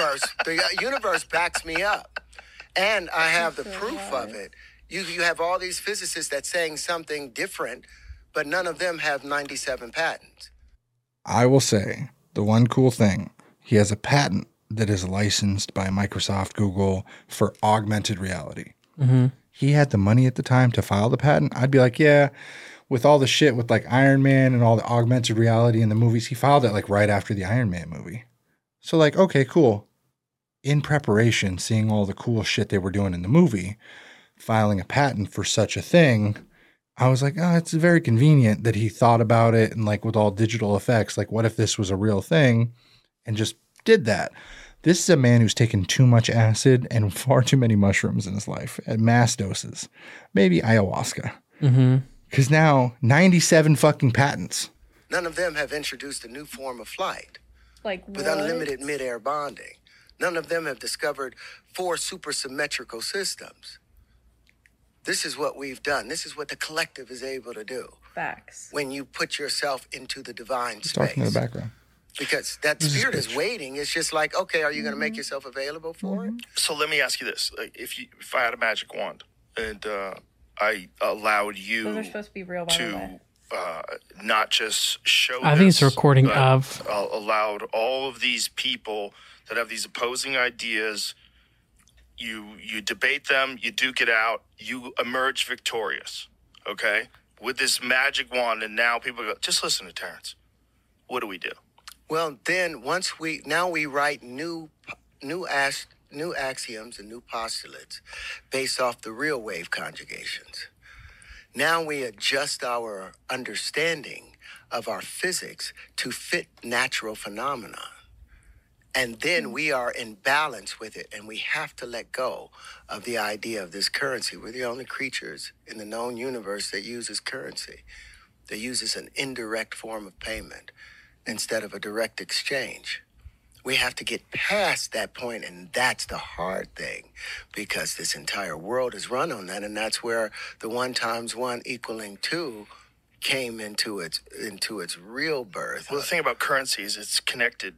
universe backs me up. And I have the proof of it. You have all these physicists that's saying something different, but none of them have 97 patents. I will say the one cool thing, he has a patent that is licensed by Microsoft, Google for augmented reality. He had the money at the time to file the patent. I'd be like, yeah, with all the shit with like Iron Man and all the augmented reality in the movies, he filed it like right after the Iron Man movie. So like, okay, cool. In preparation, seeing all the cool shit they were doing in the movie, filing a patent for such a thing, I was like, it's very convenient that he thought about it and like with all digital effects, like what if this was a real thing, and just did that. This is a man who's taken too much acid and far too many mushrooms in his life at mass doses, maybe ayahuasca. Because now 97 fucking patents. None of them have introduced a new form of flight. Like with what? unlimited mid-air bonding. None of them have discovered 4 supersymmetrical systems. This is what we've done. This is what the collective is able to do. Facts. When you put yourself into the divine He's space. talking in the background. Because that spirit is waiting. It's just like, okay, are you going to make yourself available for it? So let me ask you this: like, if I had a magic wand and I allowed you Those are supposed to be real, by the way. Not just show. I think it's a recording of. Allowed all of these people that have these opposing ideas. You debate them, you duke it out, you emerge victorious. Okay, with this magic wand, and now people go, just listen to Terrence. What do we do? Well, then once we write new axioms and new postulates based off the real wave conjugations. Now we adjust our understanding of our physics to fit natural phenomena. And then we are in balance with it, and we have to let go of the idea of this currency. We're the only creatures in the known universe that uses currency, that uses an indirect form of payment instead of a direct exchange. We have to get past that point, and that's the hard thing, because this entire world is run on that, and that's where the 1 × 1 = 2 came into its real birth. Well, the thing about currency is it's connected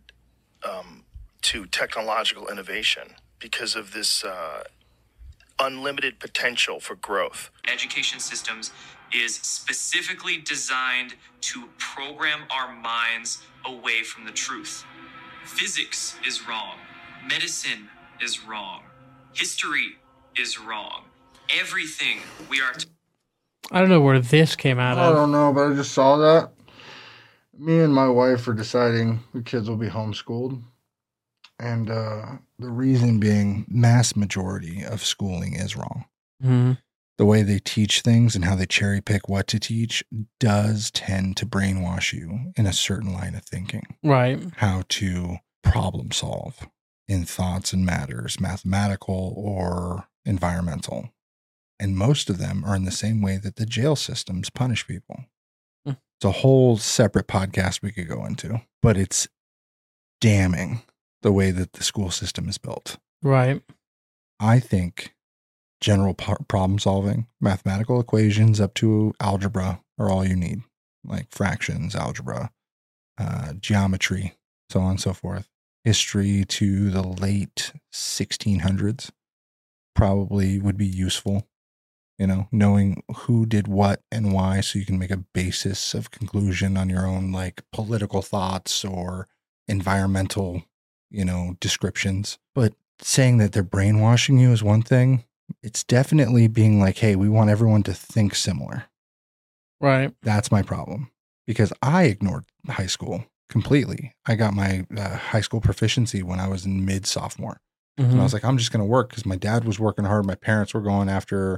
to technological innovation because of this unlimited potential for growth. Education systems is specifically designed to program our minds away from the truth. Physics is wrong. Medicine is wrong. History is wrong. Everything we are... I don't know where this came out I of. don't know, but I just saw that. Me and my wife are deciding the kids will be homeschooled. And the reason being, mass majority of schooling is wrong. The way they teach things and how they cherry pick what to teach does tend to brainwash you in a certain line of thinking. Right. How to problem solve in thoughts and matters, mathematical or environmental. And most of them are in the same way that the jail systems punish people. It's a whole separate podcast we could go into, but it's damning the way that the school system is built. Right. I think general problem solving, mathematical equations up to algebra are all you need, like fractions, algebra, geometry, so on and so forth. History to the late 1600s probably would be useful, knowing who did what and why, so you can make a basis of conclusion on your own, like political thoughts or environmental descriptions. But saying that they're brainwashing you is one thing. It's definitely being like, hey, we want everyone to think similar. Right. That's my problem, because I ignored high school completely. I got my high school proficiency when I was in mid-sophomore. And I was like, I'm just going to work, because my dad was working hard. My parents were going after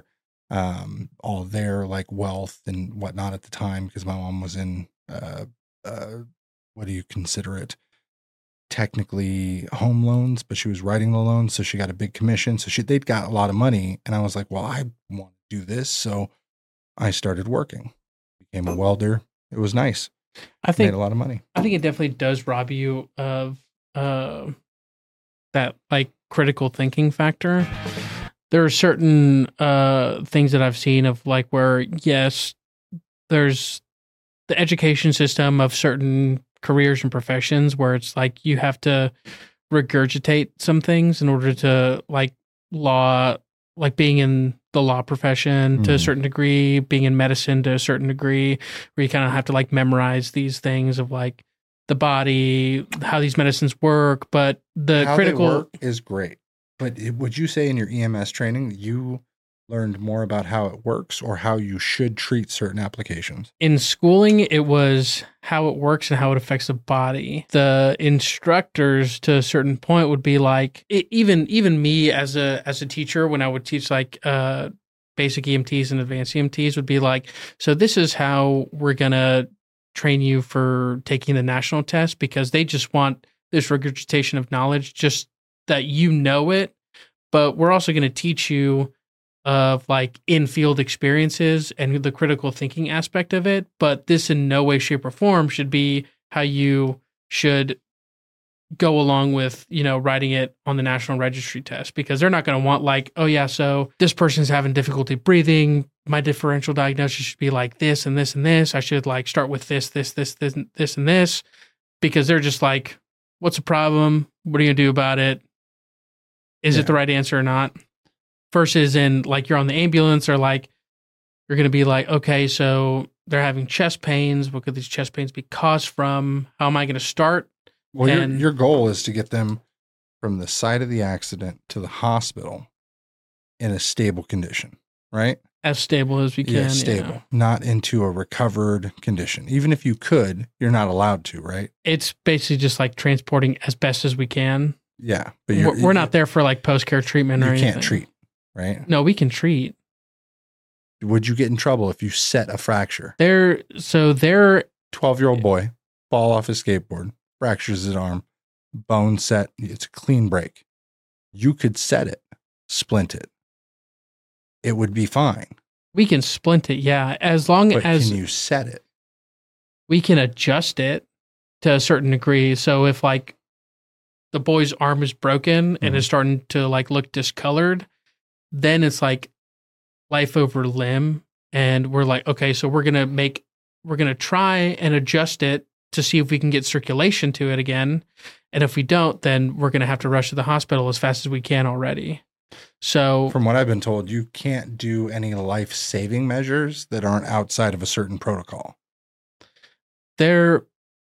all their like wealth and whatnot at the time, because my mom was in what do you consider it? Technically home loans, but she was writing the loans, so she got a big commission. So they'd got a lot of money, and I was like, well, I want to do this, so I started working, became a welder. It was nice. I think made a lot of money. I think it definitely does rob you of that like critical thinking factor. There are certain things that I've seen of like where, yes, there's the education system of certain careers and professions where it's like you have to regurgitate some things in order to like law, like being in the law profession to a certain degree, being in medicine to a certain degree, where you kind of have to like memorize these things of like the body, how these medicines work. But the How critical they work is great. But would you say in your EMS training that you learned more about how it works or how you should treat certain applications? in schooling, it was how it works and how it affects the body. The instructors, to a certain point, would be like, even me as a teacher, when I would teach like basic EMTs and advanced EMTs, would be like, so this is how we're gonna train you for taking the national test, because they just want this regurgitation of knowledge, just that you know it, but we're also going to teach you of like in-field experiences and the critical thinking aspect of it. But this in no way, shape, or form should be how you should go along with, you know, writing it on the National Registry test, because they're not going to want like, oh yeah, so this person's having difficulty breathing. My differential diagnosis should be like this and this and this. I should like start with this, and this, because they're just like, what's the problem? What are you going to do about it? Is it the right answer or not? Versus in like you're on the ambulance, or like you're going to be like, okay, so they're having chest pains. What could these chest pains be caused from? How am I going to start? Well, your goal is to get them from the site of the accident to the hospital in a stable condition, right? As stable as we can. Yeah, stable, not into a recovered condition. Even if you could, you're not allowed to, right? It's basically just like transporting as best as we can. Yeah, but we're not there for like post-care treatment or anything. You can't treat, right? No, we can treat. Would you get in trouble if you set a fracture? They're 12-year-old boy fall off his skateboard, fractures his arm, bone set. It's a clean break. You could set it, splint it. It would be fine. We can splint it, yeah, as long as can you set it? We can adjust it to a certain degree. So if like the boy's arm is broken and is starting to like look discolored, then it's like life over limb, and we're like, okay, so we're gonna try and adjust it to see if we can get circulation to it again, and if we don't, then we're gonna have to rush to the hospital as fast as we can already. So from what I've been told, you can't do any life-saving measures that aren't outside of a certain protocol. Therein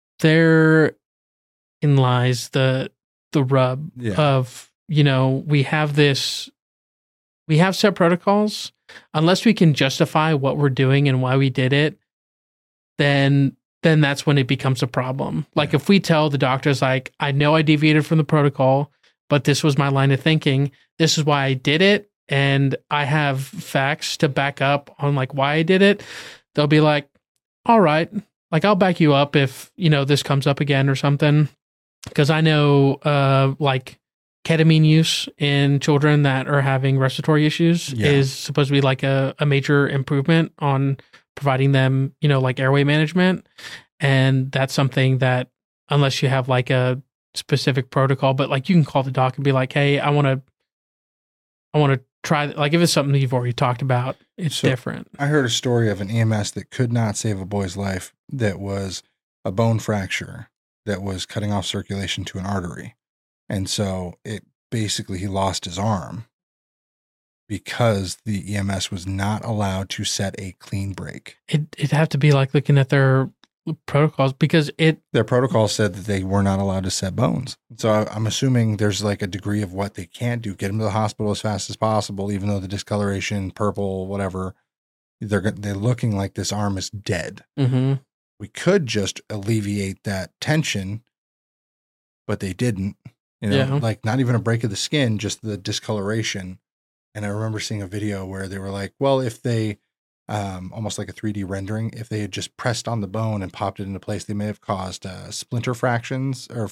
lies the rub of, you know, we have set protocols. Unless we can justify what we're doing and why we did it, then that's when it becomes a problem. Like if we tell the doctors, like, I know I deviated from the protocol, but this was my line of thinking. This is why I did it, and I have facts to back up on like why I did it. They'll be like, all right, like I'll back you up if, you know, this comes up again or something. Because I know like ketamine use in children that are having respiratory issues is supposed to be like a major improvement on providing them, you know, like airway management. And that's something that, unless you have like a specific protocol, but like you can call the doc and be like, hey, I want to try, like if it's something that you've already talked about, it's different. I heard a story of an EMS that could not save a boy's life, that was a bone fracture that was cutting off circulation to an artery. And so he lost his arm because the EMS was not allowed to set a clean break. It'd have to be like looking at their protocols, because their protocol said that they were not allowed to set bones. So I'm assuming there's like a degree of what they can't do. Get them to the hospital as fast as possible, even though the discoloration, purple, whatever, they're looking like this arm is dead. Mm-hmm. We could just alleviate that tension, but they didn't. You know, like not even a break of the skin, just the discoloration And I remember seeing a video where they were like, well, if they, almost like a 3D rendering, if they had just pressed on the bone and popped it into place, they may have caused splinter fractions or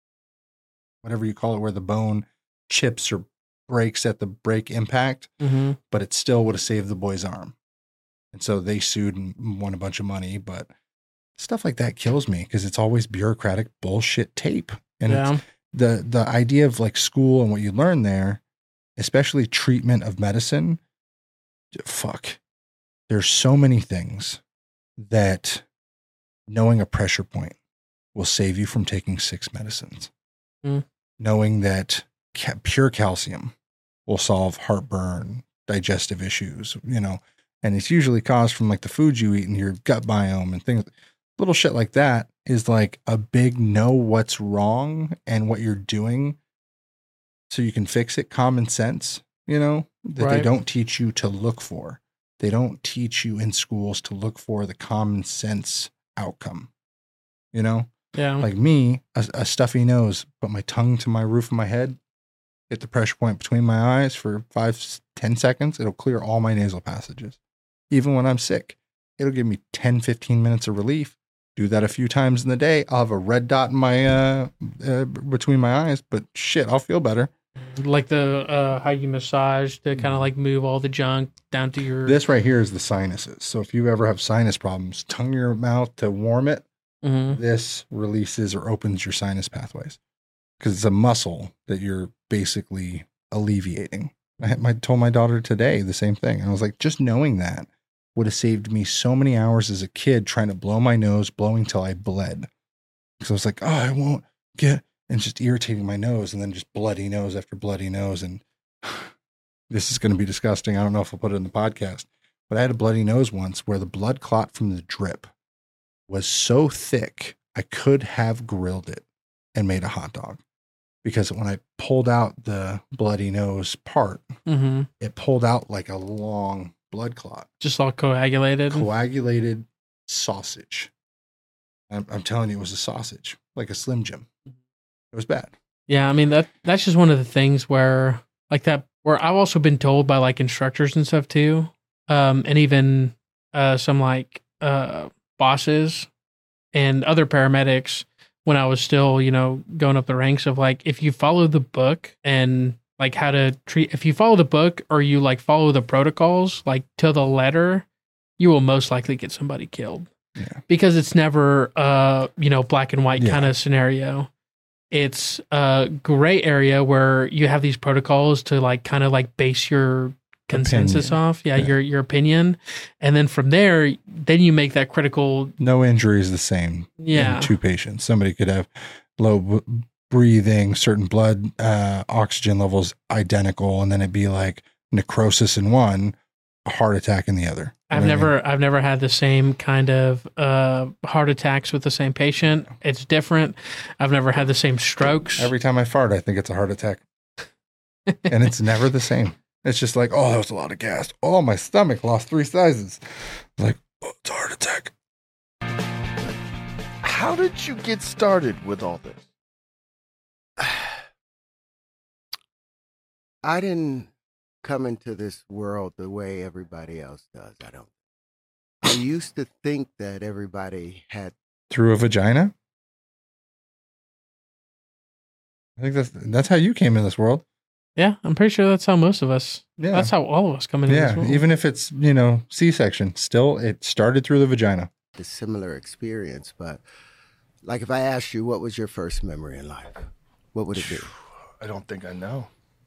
whatever you call it, where the bone chips or breaks at the break impact, but it still would have saved the boy's arm. And so they sued and won a bunch of money. But stuff like that kills me because it's always bureaucratic bullshit tape. And it's the idea of like school and what you learn there, especially treatment of medicine, fuck. There's so many things that knowing a pressure point will save you from taking 6 medicines. Knowing that pure calcium will solve heartburn, digestive issues, you know, and it's usually caused from like the foods you eat and your gut biome and things. Little shit like that is like a big know what's wrong and what you're doing so you can fix it. Common sense, you know, that they don't teach you to look for. They don't teach you in schools to look for the common sense outcome, you know? Yeah. Like me, a stuffy nose, put my tongue to my roof of my head, hit the pressure point between my eyes for 5-10 seconds. It'll clear all my nasal passages. Even when I'm sick, it'll give me 10-15 minutes of relief. Do that a few times in the day. I'll have a red dot in my between my eyes, but shit, I'll feel better. Like the how you massage to kind of like move all the junk down to your. This right here is the sinuses. So if you ever have sinus problems, tongue your mouth to warm it. This releases or opens your sinus pathways because it's a muscle that you're basically alleviating. I told my daughter today the same thing. I was like, just knowing that would have saved me so many hours as a kid trying to blow my nose, blowing till I bled. Because I was like, oh, I won't get, and just irritating my nose and then just bloody nose after bloody nose. And this is going to be disgusting. I don't know if I'll put it in the podcast, but I had a bloody nose once where the blood clot from the drip was so thick, I could have grilled it and made a hot dog. Because when I pulled out the bloody nose part, it pulled out like a long blood clot. Just all coagulated? Coagulated sausage. I'm telling you, it was a sausage, like a Slim Jim. It was bad. Yeah, I mean, that's just one of the things where, like that, where I've also been told by like instructors and stuff too, and even some like bosses and other paramedics when I was still, you know, going up the ranks of like, if you follow the book and like how to treat, if you follow the book or you like follow the protocols, like to the letter, you will most likely get somebody killed. Yeah. Because it's never, you know, black and white kind of scenario. It's a gray area where you have these protocols to like kind of like base your consensus off. Yeah, your opinion. And then from there, then you make that critical. No injury is the same. Yeah. In 2 patients. Somebody could have low breathing, certain blood oxygen levels identical, and then it'd be like necrosis in one, a heart attack in the other. I've never had the same kind of heart attacks with the same patient. It's different. I've never had the same strokes. Every time I fart, I think it's a heart attack. And it's never the same. It's just like, oh, that was a lot of gas. Oh, my stomach lost 3 sizes. Like, oh, it's a heart attack. How did you get started with all this? I didn't come into this world the way everybody else does. I used to think that everybody had through a vagina. I think that's how you came in this world. Yeah, I'm pretty sure that's how most of us. Yeah, that's how all of us come into this world. Even if it's, you know, C-section, still it started through the vagina. A similar experience, but like if I asked you, what was your first memory in life? What would it be? I don't think I know.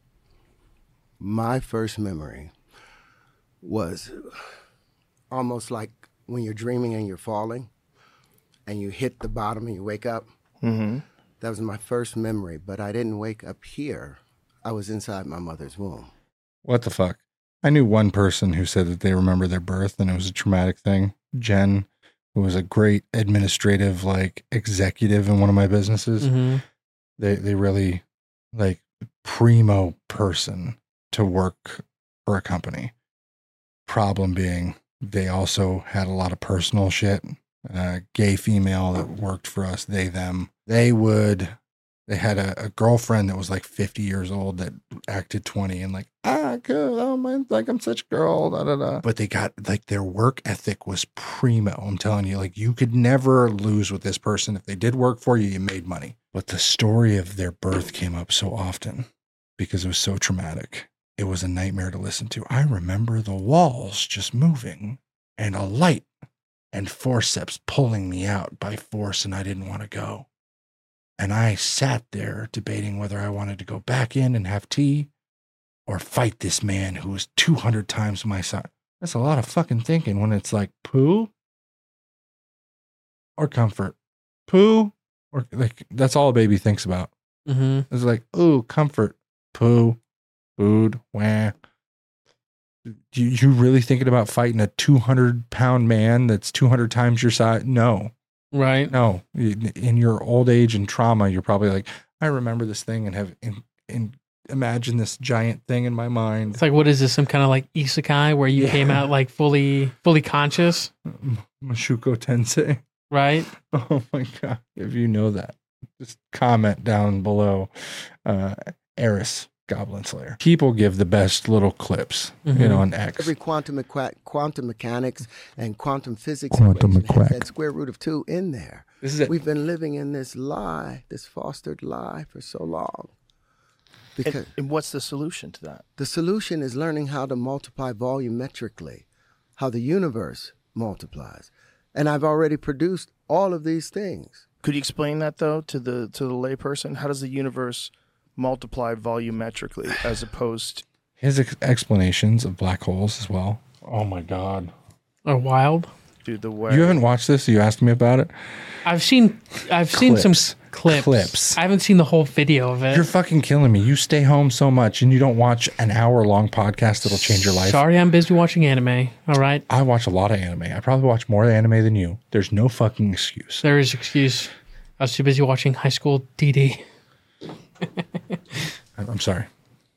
My first memory was almost like when you're dreaming and you're falling and you hit the bottom and you wake up. Mm-hmm. That was my first memory, but I didn't wake up here. I was inside my mother's womb. What the fuck? I knew one person who said that they remember their birth and it was a traumatic thing. Jen, who was a great administrative, like, executive in one of my businesses. Mm-hmm. They really, like, primo person to work for a company. Problem being, they also had a lot of personal shit. Gay female that worked for us, they, them. They would They had a girlfriend that was like 50 years old that acted 20 and like, good. Oh, man, like I'm such a girl. Da, da, da. But they got like their work ethic was primo. I'm telling you, like you could never lose with this person. If they did work for you, you made money. But the story of their birth came up so often because it was so traumatic. It was a nightmare to listen to. I remember the walls just moving and a light and forceps pulling me out by force, and I didn't want to go. And I sat there debating whether I wanted to go back in and have tea or fight this man who was 200 times my size. That's a lot of fucking thinking when it's like poo or comfort. Poo or like, that's all a baby thinks about. Mm-hmm. It's like, ooh, comfort, poo, food, wah. You really thinking about fighting a 200-pound man that's 200 times your size? No. Right. No, in your old age and trauma, you're probably like, I remember this thing and have imagine this giant thing in my mind. It's like, what is this? Some kind of like isekai where you came out like fully conscious? Mashuko Tensei. Right. Oh my God. If you know that, just comment down below. Eris, Goblin Slayer. People give the best little clips, on X. Every quantum mechanics and quantum physics Quantum equation has McQuack. that square root of 2 in there. This is it. We've been living in this lie, this fostered lie for so long. Because and what's the solution to that? the solution is learning how to multiply volumetrically, how the universe multiplies. And I've already produced all of these things. Could you explain that though to the layperson? How does the universe multiply volumetrically as opposed? His explanations of black holes as well. Oh my God. Or wild. Dude, the way You haven't watched this? You asked me about it? I've seen some clips. I haven't seen the whole video of it. You're fucking killing me. You stay home so much and you don't watch an hour-long podcast that'll change your life. Sorry, I'm busy watching anime. All right. I watch a lot of anime. I probably watch more anime than you. There's no fucking excuse. There is excuse. I was too busy watching High School DD. I'm sorry.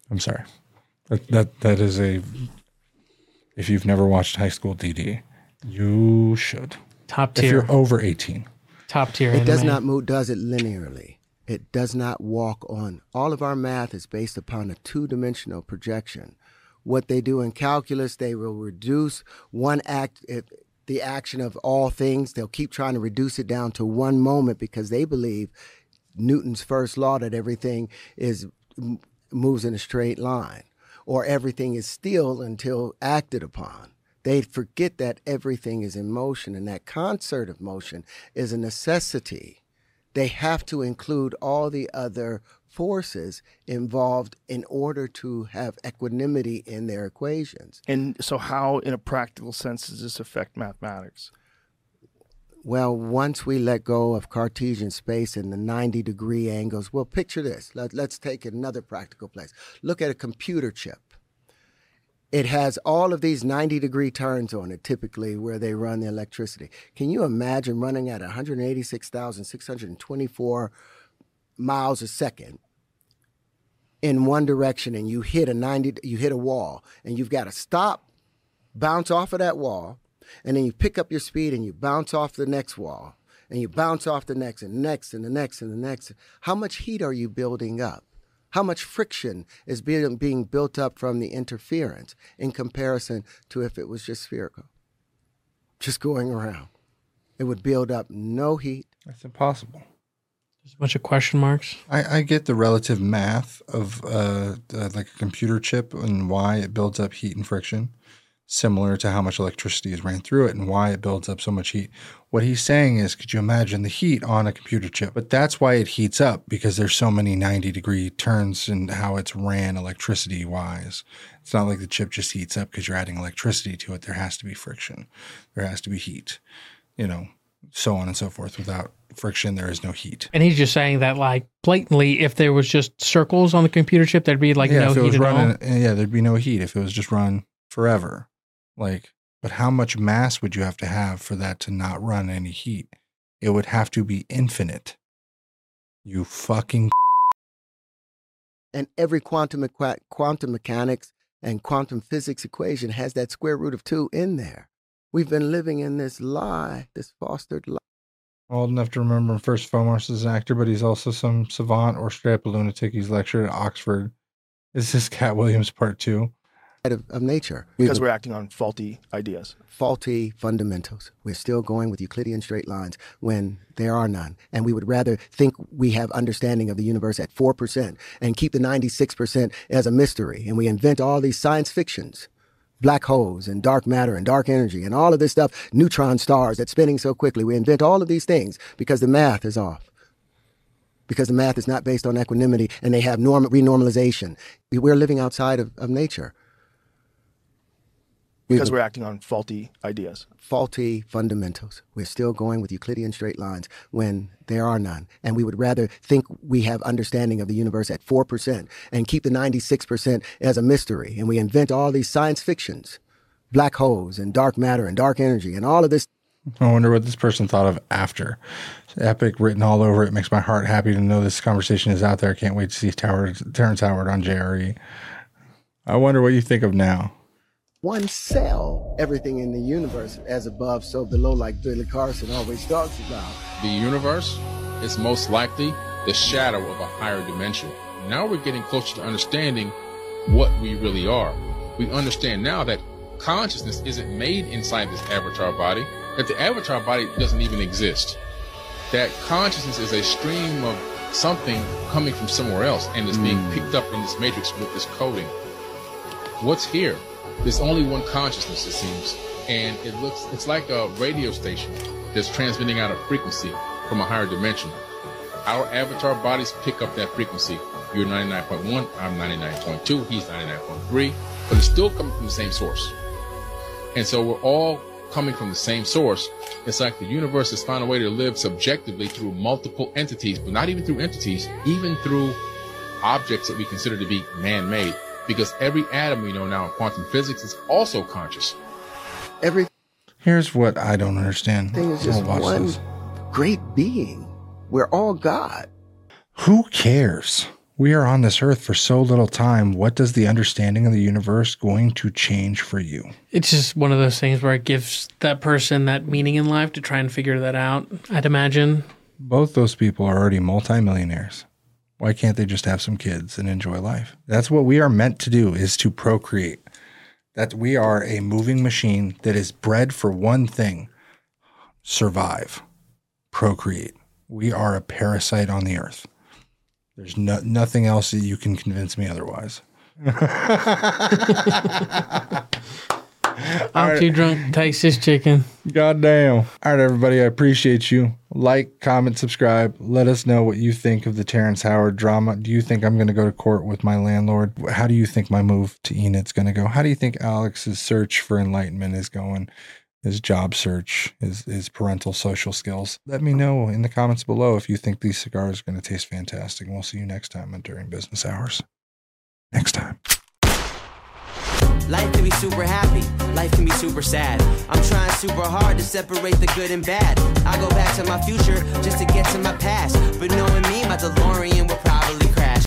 That is a. If you've never watched High School DD, you should. Top If tier. you're over 18. Top tier. It does anime. not move, does it linearly. It does not walk on. All of our math is based upon a two-dimensional projection. What they do in calculus, they will reduce the action of all things. They'll keep trying to reduce it down to one moment because they believe Newton's first law that everything moves in a straight line, or everything is still until acted upon. They forget that everything is in motion, and that concert of motion is a necessity. They have to include all the other forces involved in order to have equanimity in their equations. And so how, in a practical sense, does this affect mathematics? Well, once we let go of Cartesian space and the 90-degree angles, well, picture this. Let's take another practical place. Look at a computer chip. It has all of these 90-degree turns on it, typically, where they run the electricity. Can you imagine running at 186,624 miles a second in one direction, and you hit a wall, and you've got to stop, bounce off of that wall, and then you pick up your speed and you bounce off the next wall, and you bounce off the next and next and the next and the next. How much heat are you building up? How much friction is being built up from the interference in comparison to if it was just spherical, just going around? It would build up no heat. That's impossible. There's a bunch of question marks. I get the relative math of like a computer chip and why it builds up heat and friction, similar to how much electricity is ran through it and why it builds up so much heat. What he's saying is, could you imagine the heat on a computer chip? But that's why it heats up, because there's so many 90-degree turns in how it's ran electricity-wise. It's not like the chip just heats up because you're adding electricity to it. There has to be friction. There has to be heat, so on and so forth. Without friction, there is no heat. And he's just saying that, like, blatantly, if there was just circles on the computer chip, there'd be, like, no heat at all. Yeah, there'd be no heat if it was just run forever. But how much mass would you have to have for that to not run any heat? It would have to be infinite. You fucking. And every quantum mechanics and quantum physics equation has that square root of 2 in there. We've been living in this lie, this fostered lie. Old enough to remember him first foremost as an actor, but he's also some savant or straight up lunatic. He's lectured at Oxford. Is this Cat Williams part 2? Of nature. Because we're acting on faulty ideas. Faulty fundamentals. We're still going with Euclidean straight lines when there are none. And we would rather think we have understanding of the universe at 4% and keep the 96% as a mystery. And we invent all these science fictions. Black holes and dark matter and dark energy and all of this stuff, neutron stars that's spinning so quickly. We invent all of these things because the math is off. Because the math is not based on equanimity and they have renormalization. We're living outside of nature. Because we're acting on faulty ideas. Faulty fundamentals. We're still going with Euclidean straight lines when there are none. And we would rather think we have understanding of the universe at 4% and keep the 96% as a mystery. And we invent all these science fictions. Black holes and dark matter and dark energy and all of this. I wonder what this person thought of after. It's epic written all over it. Makes my heart happy to know this conversation is out there. I can't wait to see Terrence Howard on JRE. I wonder what you think of now. One cell, everything in the universe, as above, so below, like Billy Carson always talks about. The universe is most likely the shadow of a higher dimension. Now we're getting closer to understanding what we really are. We understand now that consciousness isn't made inside this avatar body, that the avatar body doesn't even exist, that consciousness is a stream of something coming from somewhere else and is being picked up in this matrix with this coding. What's here? There's only one consciousness, it seems, and it's like a radio station that's transmitting out a frequency from a higher dimension. Our avatar bodies pick up that frequency. You're 99.1, I'm 99.2, he's 99.3, but it's still coming from the same source. And so we're all coming from the same source. It's like the universe has found a way to live subjectively through multiple entities, but not even through entities, even through objects that we consider to be man-made. Because every atom we know now in quantum physics is also conscious. Here's what I don't understand. Everything is just one great being. We're all God. Who cares? We are on this earth for so little time. What does the understanding of the universe going to change for you? It's just one of those things where it gives that person that meaning in life to try and figure that out, I'd imagine. Both those people are already multimillionaires. Why can't they just have some kids and enjoy life? That's what we are meant to do, is to procreate. That we are a moving machine that is bred for one thing: survive, procreate. We are a parasite on the earth. There's nothing else that you can convince me otherwise. I'm too drunk to taste this chicken. Goddamn. All right, everybody. I appreciate you. Like, comment, subscribe. Let us know what you think of the Terrence Howard drama. Do you think I'm going to go to court with my landlord? How do you think my move to Enid's going to go? How do you think Alex's search for enlightenment is going? His job search, his parental social skills. Let me know in the comments below if you think these cigars are going to taste fantastic. And we'll see you next time on During Business Hours. Next time. Life can be super happy, life can be super sad. I'm trying super hard to separate the good and bad. I go back to my future just to get to my past. But knowing me, my DeLorean will